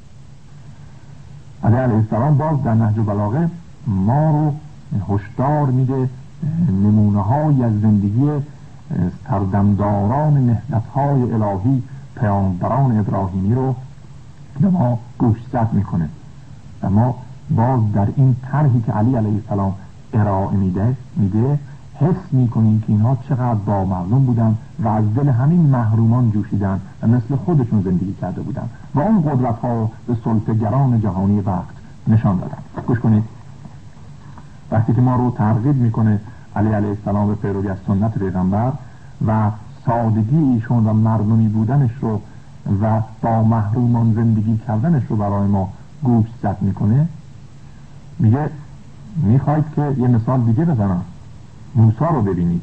علی علیه السلام باز در نهج البلاغه ما رو هشدار میده نمونه های از زندگی سردمداران نهضت‌های الهی پیامبران ابراهیمی رو به ما گوشزد میکنه و ما باز در این طرحی که علی علیه السلام ارائه میده میده حس میکنیم که اینها چقدر با مردم بودن و از دل همین محرومان جوشیدن و مثل خودشون زندگی کرده بودن و اون قدرت ها به سلطه‌گران جهانی وقت نشان دادن. گوش کنید، وقتی که ما رو ترغیب میکنه علی علیه السلام به پیروی از سنت پیغمبر و سادگی ایشون و مردمی بودنش رو و با محرومان زندگی کردنش رو برای ما گوشزد میکنه، میگه میخواید که یه مثال دیگه بزنم، موسی رو ببینید.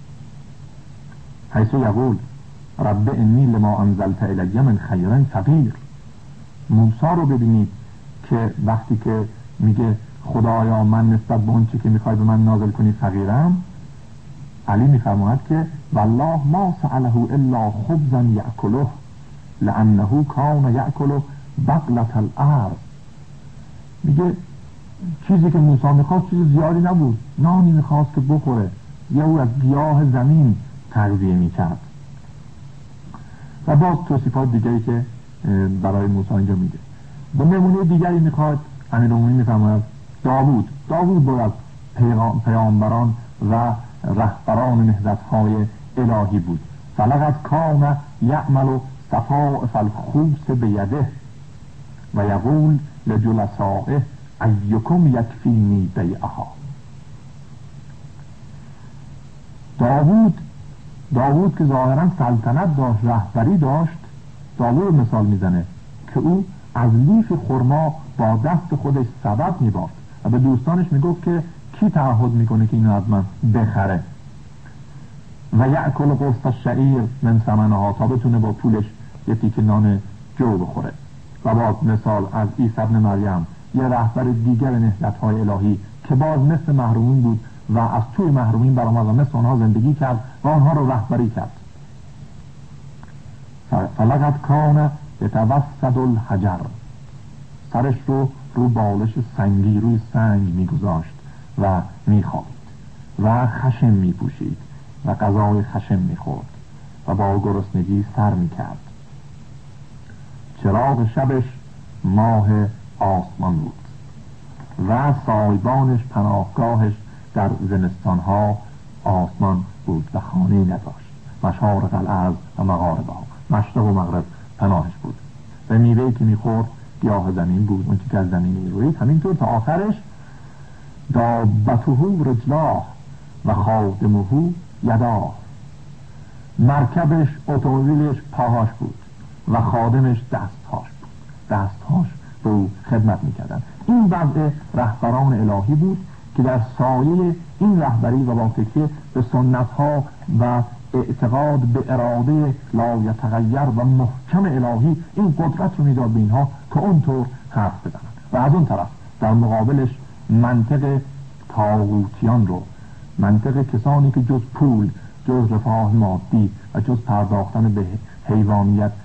حیث یقول رب انی لما انزلت الی من خیر فقیر. موسی رو ببینید که وقتی که میگه خدایا من نسبت به اون چی که میخوای به من نازل کنی فقیرم، علی میفرماید که والله ما سأله الا خبزا یأکله لانه کان یأکل بقلة الارض. میگه چیزی که موسی میخواست چیز زیادی نبود، نانی میخواست که بخوره، یا او از گیاه زمین تغذیه میکرد. و باز توصیفات دیگری که برای موسی اینجا میده. به نمونه دیگری میخواد امیرالمومنین میفرماید داوود داوود باید پیامبران و رهبران نهضت‌های الهی بود. فلقد کان یعمل صفاء فالخوص بیده و یقول لجلسائه ایکم یکفینی بیعها. داوود داوود که ظاهرا سلطنت داشت، رهبری داشت، داوود مثال میزنه که او از لیف خرما با دست خودش سبد میبافت و به دوستانش میگفت که کی تعهد میکنه که اینو از من بخره و یأکل قسط الشعیر من ثمنها، تا بتونه با پولش یه تیکه نان جو بخوره. و باز مثال از عیسی ابن مریم، یه رهبر دیگر نهضت‌های الهی که باز مثل محرومین بود و از توی محرومین برآمد و مثل آنها زندگی کرد و آنها رو رهبری کرد. فلقد کان یتوسد الحجر، سرش رو رو بالش سنگی روی سنگ میگذاشت و میخوابید و خشن میپوشید و غذای خشن میخورد و با گرسنگی سر میکرد. چراغ شبش ماه آسمان بود و سایبانش پناهگاهش در زمستانها آسمان بود و خانه نداشت. مشارق الارض و مغاربها، مشرق و مغرب پناهش بود و میوهی که میخورد گیاه زمین بود، اون که از زمین میروید. همینطور تا آخرش دابته رجلاه و خادمه یداه، مرکبش اتومبیلش پاهاش بود و خادمش دستهاش بود، دستهاش به او خدمت میکردن. این وضع رهبران الهی بود که در سایه این رهبری و با تکیه به سنتها و اعتقاد به اراده لا یتغیر و محکم الهی این قدرت رو میداد به اینها که اونطور حرف بزنن. و از اون طرف در مقابلش منطق طاغوتیان رو، منطق کسانی که جز پول، جز رفاه مادی و جز پرداختن به حیوانیت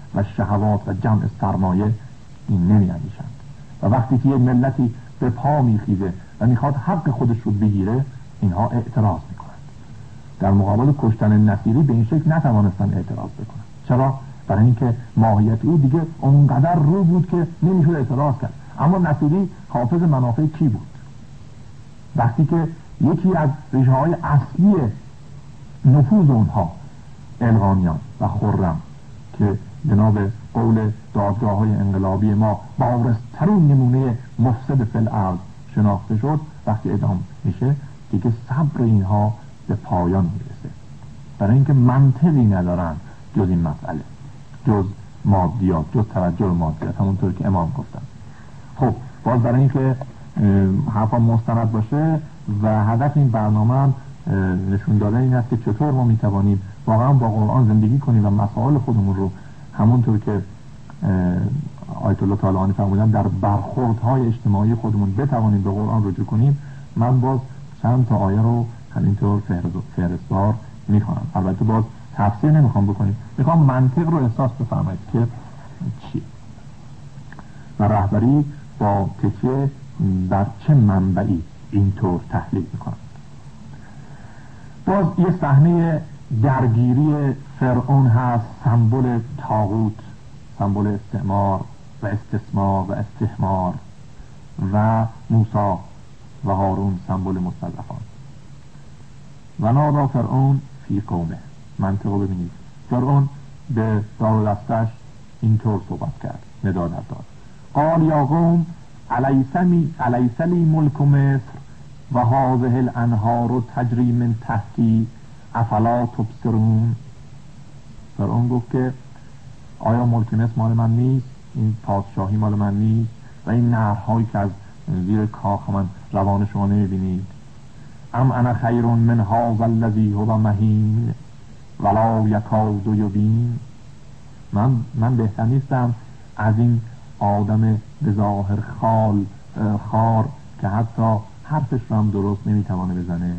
و شهوات و جمع سرمایه این نمی اندیشند. و وقتی که یک ملتی به پا میخیزه و میخواد حق خودش رو بگیره، اینها اعتراض میکنند. در مقابل کشتن نصیری به این شکل نتوانستن اعتراض بکنند. چرا؟ برای اینکه ماهیت او دیگه اونقدر رو بود که نمیشد اعتراض کرد. اما نصیری حافظ منافع کی بود؟ وقتی که یکی از ریشه های اصلی نفوذ اونها الغانیان و خرم که جناب قول دادگاه های انقلابی ما بارزترین نمونه مفسد فی الارض شناخته شد، وقتی اعدام میشه دیگه صبر اینها به پایان میرسه، برای اینکه منطقی ندارن جز این مسئله، جز مادیات، جز توجه مادیات، همونطور که امام گفتن. خب باز برای اینکه حرفا مستند باشه و هدف این برنامه هم نشون دادن این است که چطور ما میتوانیم واقعا با قرآن زندگی کنیم و مسائل خودمون رو همونطور که آیت الله طالعانی فرمودن در برخوردهای اجتماعی خودمون بتوانیم به قرآن رجوع کنیم. من باز چند تا آیه رو همینطور فهرستوار میخوام. البته باز تفسیر نمیخوام بکنیم، میخوام منطق رو احساس بفرمایید که چی و رهبری با تکیه بر چه منبعی اینطور تحلیل میکنم. باز یه صحنه درگیری فرعون هست، سمبل طاغوت، سمبل استعمار و استثمار و استحمار، و موسی و هارون سمبل مستضعفان. و نادا فرعون فی قومه. منطقه ببینید، فرعون به دار و دستش اینطور صحبت کرد، ندا در داد. قال یا قوم الیس لی ملک مصر و هذه الانهار تجری من تحتی افلا تبصرون. فرعون گفت که آیا ملک مصر مال من نیست؟ این پادشاهی مال من نیست؟ و این نهرهایی که از زیر کاخ من روان شما نمیبینید؟ ام انا خیر من هذا الذی هو مهین ولا یکاد یبین. من من بهتر نیستم از این آدم به ظاهر خال خار که حتی حرفش رو هم درست نمیتوانه بزنه.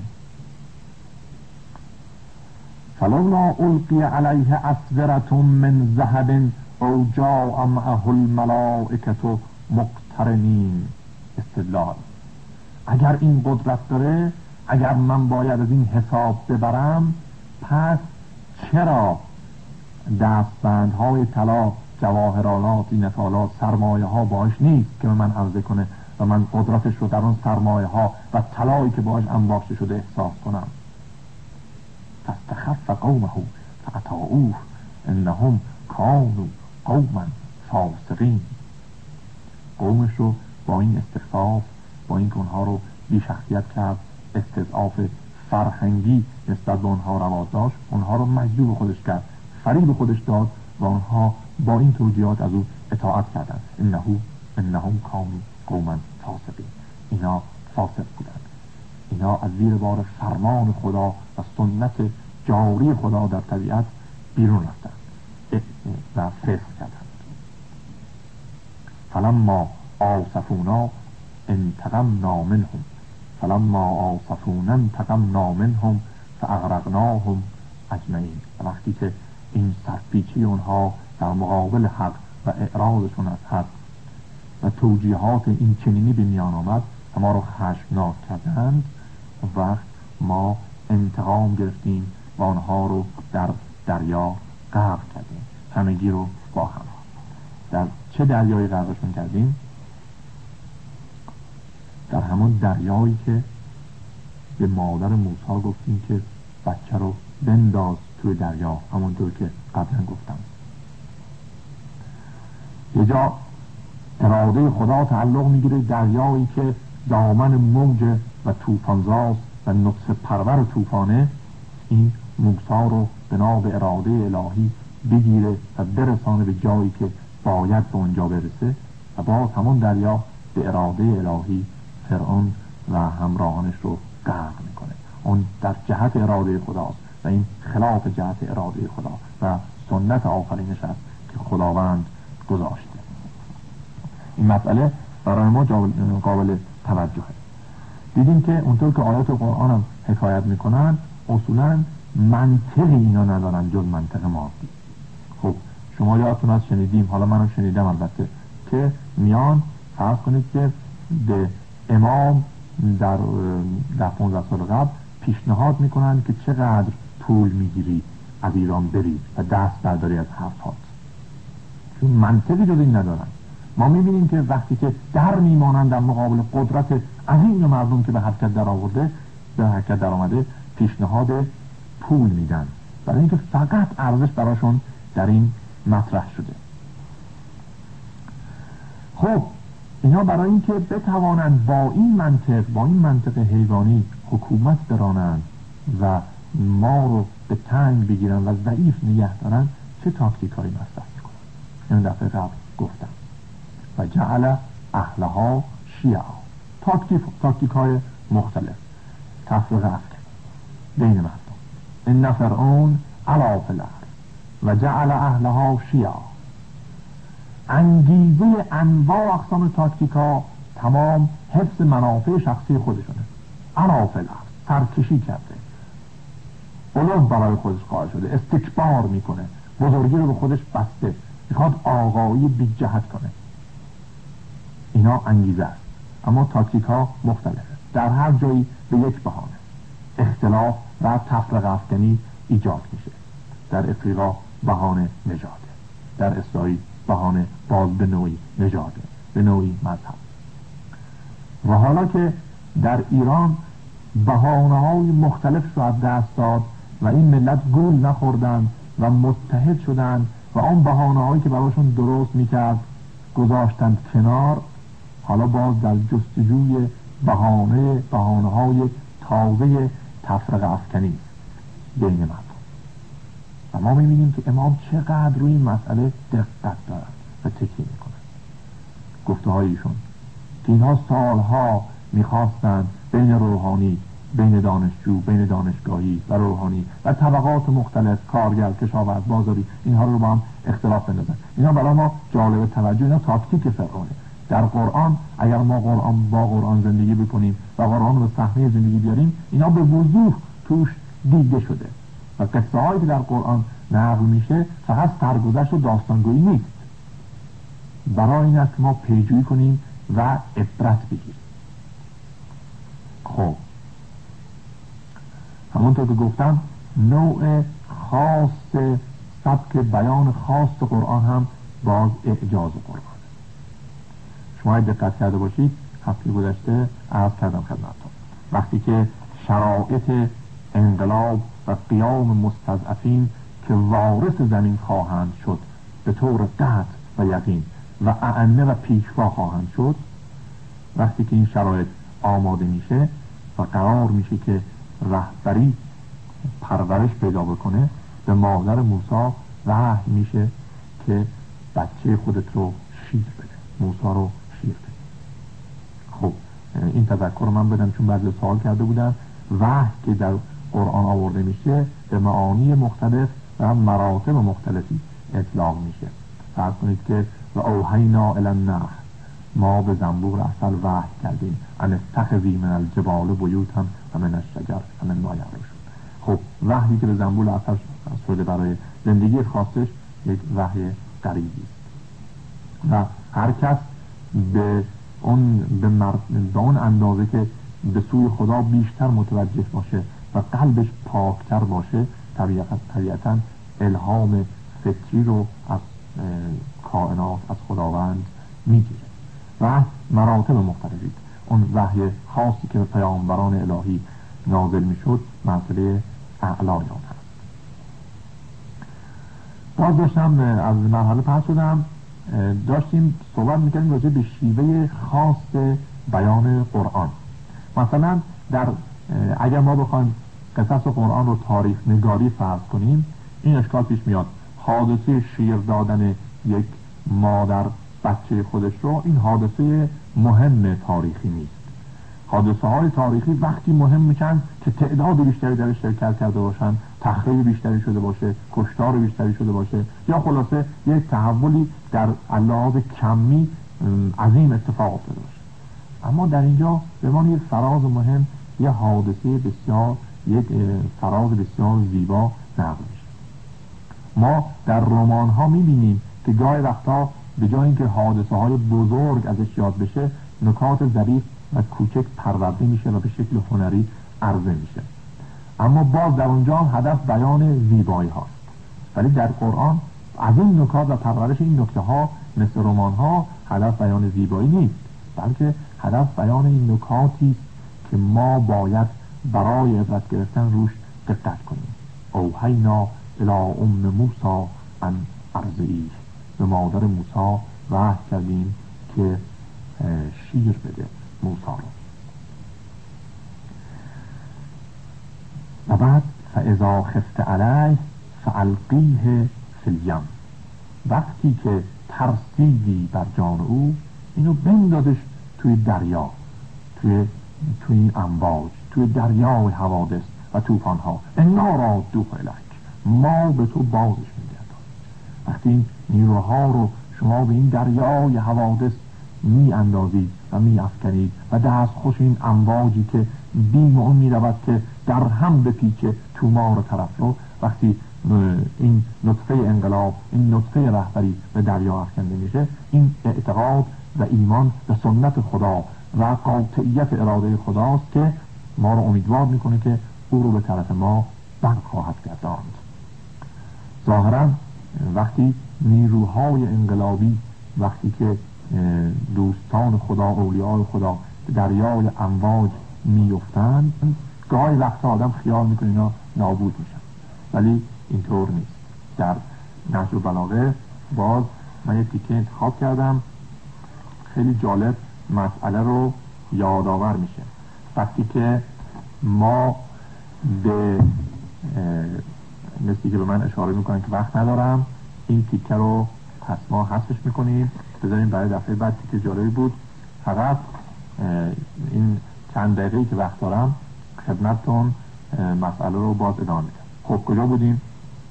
فلولا القی علیه اسورة من ذهب او جاء معه الملائکة مقترنین. استدلال: اگر این قدرت داره، اگر من باید از این حساب ببرم، پس چرا دستبندهای طلا، جواهرالات، نفالات، سرمایه ها باش نیست که من عرضه کنه و من قدرتش رو در اون سرمایه ها و طلایی که باش انباشته شده احساس کنم. فاستخف قومه فاطاعوه انهم کانوا قوما فاسقین. قومش رو با این استخفاف، با این که اونها رو بی شخصیت کرد، استضعاف فرهنگی نسبت به اونها رواج داشت، اونها رو مجذوب خودش کرد، فریب خودش داد و اونها با این توجیهات از او اطاعت کردند. انه انهم کانوا قوما فاسقین. اینا فاسق بودند، اینا از زیر بار فرمان خدا و سنت جاری خدا در طبیعت بیرون رفتند و فسق کردند. فلما آسفونا انتقمنا منهم فلما آسفونا انتقمنا منهم فاغرقناهم اجمعین. وقتی که این سرپیچی اونها در مقابل حق و اعراضشون از حق و توجیهات این چنینی به میان آمد، ما رو خشمناک کردند، وقت ما انتقام گرفتیم و آنها رو در دریا غرق کردیم، همگی رو با هم. در چه دریایی غرقشون کردیم؟ در همون دریایی که به مادر موسی گفتیم که بچه رو بنداز توی دریا، همونطور که قبلا گفتم. یه جا اراده خدا تعلق میگیره دریایی که دامن موج و طوفانزاست و نطفه پرور طوفانه، این موسی رو بنا به اراده الهی بگیره و برسانه به جایی که باید به اونجا برسه، و باز همون دریا به اراده الهی فرعون و همراهانش رو غرق میکنه. اون در جهت اراده خداست و این خلاف جهت اراده خدا و سنت آفرینش است که خداوند گذاشته. این مسئله برای ما قابل توجهه. دیدیم که اونطور که آیات قرآن هم حکایت میکنن، اصولا منطق اینا ندارن جز منطق مادی. خب شما یادتون از شنیدیم، حالا منم شنیدم البته، که میان فرض کنید که به امام در در پانزده سال قبل پیشنهاد میکنن که چقدر پول میگیری از ایران بری و دست برداری از حرفات، چون منطقی جز این ندارن. ما میبینیم که وقتی که در میمانن در مقابل قدرت عظیم مردم که به حرکت در آورده به حرکت در آمده، پیشنهاد پول میدن، برای اینکه فقط ارزش براشون در این مطرح شده. خب اینا برای اینکه بتوانند با این منطق با این منطق حیوانی حکومت برانند و ما رو به تنگ بگیرن و ضعیف نگه دارن، چه تاکتیک هایی مصرف میکنن؟ این دفعه قبل گفتم و جعل اهلها شیعا، تاکتیک تاکتیک های مختلف، تفرقه افکن بین مردم. ان فرعون علا فی الارض و جعل اهلها شیعا. انگیزه انواع و اقسام تاکتیک ها تمام حفظ منافع شخصی خودشونه. علا فی الارض، سرکشی کرده، علو برای خودش قائل شده، استکبار میکنه، بزرگی رو به خودش بسته، میخواد آقایی بی جهت کنه. اینا انگیزه است، اما تاکتیک ها مختلفه. در هر جایی به یک بهانه اختلاف و تفرقه افکنی ایجاد میشه. در افریقا بهانه نژاده، در اسرائیل بهانه باز به نوعی نژاده، به نوعی مذهب. و حالا که در ایران بهانه های مختلف رو از دست داد و این ملت گول نخوردن و متحد شدن و آن بهانه هایی که براشون درست میکرد گذاشتند کنار، حالا باز در جستجوی بهانه بهانه های تازه تفرقه افکنی بین مردم. و ما میبینیم که امام چقدر روی این مسئله دقت دارن و تکیه میکنن. گفته های ایشون که اینها سالها میخواستند بین روحانی، بین دانشجو، بین دانشگاهی و روحانی و طبقات مختلف، کارگر، کشاورز، بازاری، اینها رو با هم اختلاف بندازن. اینا برای ما جالب توجه، اینا تاکتیک فرعونه. در قرآن اگر ما قرآن با قرآن زندگی بکنیم و قرآن رو به صحنه زندگی بیاریم، اینا به وضوح توش دیده شده. و قصه هایی که در قرآن نقل میشه فقط سرگذشت و داستانگویی نیست، برای این است که ما پیجویی کنیم و عبرت بگیریم. خب همونطور که گفتم نوع خاص سبک بیان خاص قرآن هم باز اعجاز قرآن. شما دقت کرده باشید هفته گذشته عرض کردم خدمتتون وقتی که شرایط انقلاب و قیام مستضعفین که وارث زمین خواهند شد به طور قطع و یقین و اعنه و پیشوا خواهند شد، وقتی که این شرایط آماده میشه و قرار میشه که رهبری پرورش پیدا بکنه، به مادر موسی وحی میشه که بچه خودت رو شیر بده، موسی رو شیر بده. خب این تذکر من بدم چون بعضی سوال کرده بودن. وحی که در قرآن آورده میشه به معانی مختلف و مراتب مختلفی اطلاق میشه. فرض کنید که و اوحینا الی النحل، ما به زنبور اصل وحی کردیم ان اتخذی من الجبال بیوتا و من الشجر و من ما یعرشون. خب وحی که به زنبور اصل شده برای زندگی خاصش یک وحی غریبی است و هر کس به اون به, مر... به اون اندازه که به سوی خدا بیشتر متوجه باشه و قلبش پاکتر باشه، طبیعتا طبیعتا الهام فطری رو از کائنات، از خداوند میگیره. و مراتب مختلفی، اون وحی خاصی که به پیامبران الهی نازل میشد مرتبه اعلایان هست. باز داشتم از مرحله پس شدم، داشتیم صحبت میکردیم راجع به شیوه خاص بیان قرآن. مثلا در اگر ما بخوایم قصص قرآن رو تاریخ نگاری فرض کنیم، این اشکال پیش میاد. حادثه شیر دادن یک مادر بچه خودش رو، این حادثه مهم تاریخی نیست. حادثه های تاریخی وقتی مهم میشن که تعداد بیشتری در شرکت کرده باشن، تخریب بیشتری شده باشه، کشتار بیشتری شده باشه، یا خلاصه یک تحولی در لحاظ کمی عظیم اتفاق افتاده باشه. اما در اینجا به معنی یک فراز مهم، یک حادثه بسیار، یک فراز بسیار زیبا نقل میشه. ما در رمان ها میبینیم که گاهی وقتا به جای اینکه حادثه های بزرگ ازش یاد بشه، نکات ظریف و کوچک پرورده میشه و به شکل هنری عرضه میشه. اما باز در اونجا هدف بیان زیبایی هاست، ولی در قرآن از این نکات و پرورش این نکته ها مثل رمان ها هدف بیان زیبایی نیست، بلکه هدف بیان این نکاتی که ما باید برای عبرت گرفتن روش دقت کنیم. اوحینا الی ام موسی ان ارضعیه، به مادر موسی وحی کردیم که شیر بده موسی رو. و بعد فاذا خفت علیه فالقیه فی الیم، وقتی که ترسیدی بر جان او اینو بندازش توی دریا، توی توی این امواج، توی دریای حوادث و طوفان ها. انا رادوه الیک، ما به تو بازش میگردیم. وقتی این نیروها رو شما به این دریای حوادث می اندازید و می افکنید و دست خوش این امواجی که بیم اون می رود که در هم بپیچه تومار طرف رو، وقتی این نطفه انقلاب، این نطفه رهبری به دریا افکنده میشه، این اعتقاد و ایمان به سنت خدا و قاطعیت اراده خداست که ما رو امیدوار میکنه که او رو به طرف ما برخواهد گرداند. ظاهرا وقتی نیروهای انقلابی، وقتی که دوستان خدا، اولیاء خدا به دریای امواج میافتند، گاهی وقتا آدم خیال میکنه اینا نابود میشن، ولی اینطور نیست. در نهج البلاغه باز من یک تیکه انتخاب کردم، خیلی جالب مسئله رو یادآور میشه. وقتی که ما به مثلی که به من اشاره میکنن که وقت ندارم، این تیکه رو پس ما حذفش میکنیم، بذاریم برای دفعه بعد. تیکه جالبی بود، فقط این چند دقیقه‌ای که وقت دارم خدمتتون مسئله رو باز ادامه میدم. خب کجا بودیم؟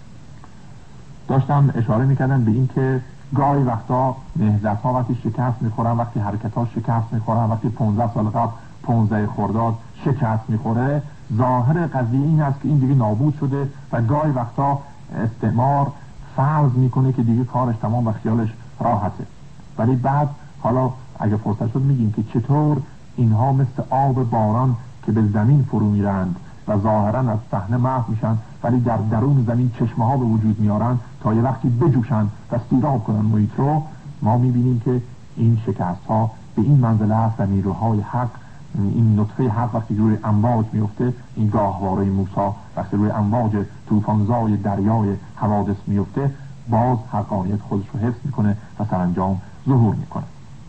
داشتم اشاره میکردم به این که گاهی وقتا نهضت ها وقتی شکست میخورن، وقتی حرکت ها شکست میخورن، وقتی پونزده سال قبل پونزده خرداد شکست میخوره، ظاهر قضیه این است که این دیگه نابود شده و گاهی وقتا استعمار فرض میکنه که دیگه کارش تمام و خیالش راحته. ولی بعد حالا اگه فرصت شد میگیم که چطور اینها مثل آب باران که به زمین فرو میرند و ظاهرا از صحنه محو میشن، ولی در درون زمین چشمه ها به وجود میارن تا یه وقتی بجوشن و سیراب کنن محیط رو. ما میبینیم که این شکست ها به این منزله است و نیروهای حق، این نطفه حق وقتی روی امواج میفته، این گاهواره موسی وقتی روی امواج طوفانزای دریای حوادث میفته، باز حقانیت خودش رو حفظ میکنه و سرانجام ظهور میکنه.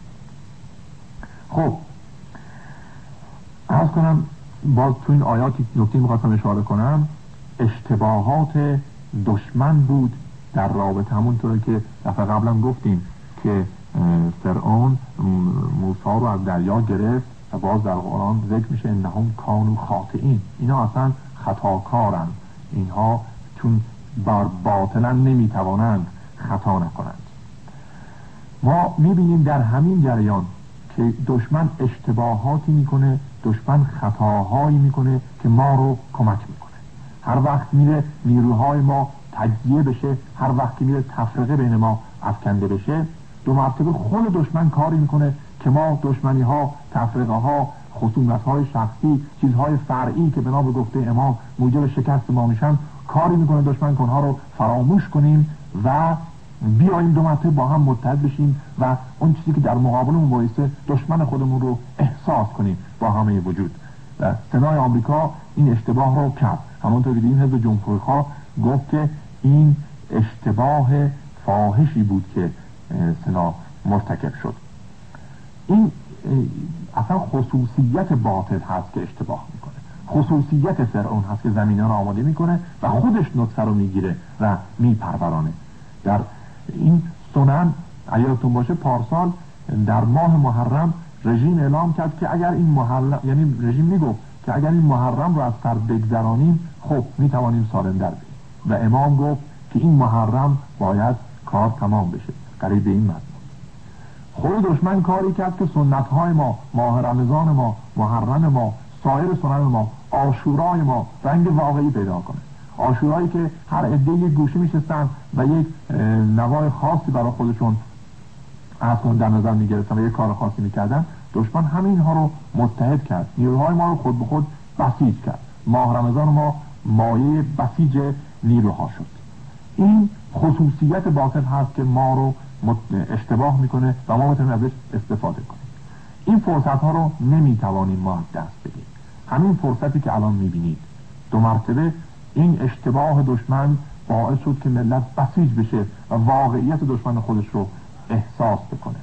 خب عرض کنم باز تو این آیاتی نکته میخواستم اشاره کنم، اشتباهات دشمن بود در رابطه، همونطوری که دفعه قبلا گفتیم که فرعون موسی رو از دریا گرفت و باز در قرآن ذکر میشه انهم کانوا خاطئین، اینا اصلا خطاکارن، اینها چون بر باطلا نمیتوانند خطا نکنند. ما میبینیم در همین جریان که دشمن اشتباهاتی میکنه، دشمن خطاهایی میکنه که ما رو کمک میکنه. هر وقت میره نیروهای ما تجزیه بشه، هر وقت که میره تفرقه بین ما افکنده بشه، دو مرتبه خود دشمن کاری میکنه که ما دشمنی ها، تفرقه ها، خصومت های شخصی، چیزهای فرعی که بنا به گفته امام موجب شکست ما میشن، کاری میکنه دشمن که اونها رو فراموش کنیم و بیاییم دو مرتبه با هم متحد بشیم و اون چیزی که در مقابلمون وایسته دشمن خودمون رو احساس کنیم با همه وجود. و سنای آمریکا این اشتباه رو کرد، همونطور که این حزب جمهوری‌خواه گفت که این اشتباه فاحشی بود که سنا مرتکب شد. این اصلا خصوصیت باطل هست که اشتباه میکنه، خصوصیت فرعون هست که زمینه رو آماده میکنه و خودش نطفه رو میگیره و میپرورانه. در این سنن ایاتون باشه پارسال در ماه محرم رژیم اعلام کرد که اگر این محرم، یعنی رژیم میگفت که اگر این محرم رو از سر بگذرانیم خب میتوانیم سالم در بریم، و امام گفت که این محرم باید کار تمام بشه. قریب به این مضمون خود دشمن کاری کرد که سنت های ما، ماه رمضان ما، محرم ما، سایر سنن ما، عاشورای ما رنگ واقعی پیدا کنه. عاشورایی که هر عده یک گوشه میشستن و یک نوای خاصی برای خودشون از اون در نظر میگرفتن و یک کار خاصی میکردن، دشمن همین ها رو متحد کرد، نیروهای ما رو خود به خود بسیج کرد. ماه رمضان ما مایه بسیج نیروها شد. این خصوصیت باطل هست که ما رو اشتباه میکنه و ما میتونیم ازش استفاده کنیم. این فرصت ها رو نمیتوانیم ما دست بدیم. همین فرصتی که الان میبینید دو مرتبه این اشتباه دشمن باعث شد که ملت بسیج بشه و واقعیت دشمن خودش رو احساس بکنه.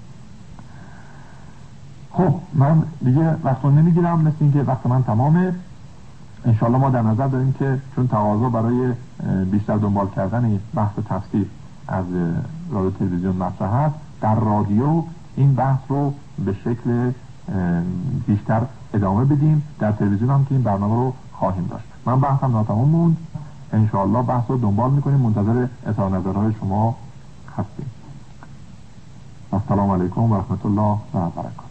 خب من دیگه وقت رو نمیگیرم، مثل این که وقت من تمامه. انشالله ما در نظر داریم که چون تقاضا برای بیشتر دنبال کردن بحث تفسیر از رادیو تلویزیون مطرح هست، در رادیو این بحث رو به شکل بیشتر ادامه بدیم، در تلویزیون هم که این برنامه رو خواهیم داشت. من بحثم ناتمام موند، انشالله بحث رو دنبال میکنیم، منتظر اظهار نظرهای شما هستیم. السلام علیکم و رحمت الله و برکاته.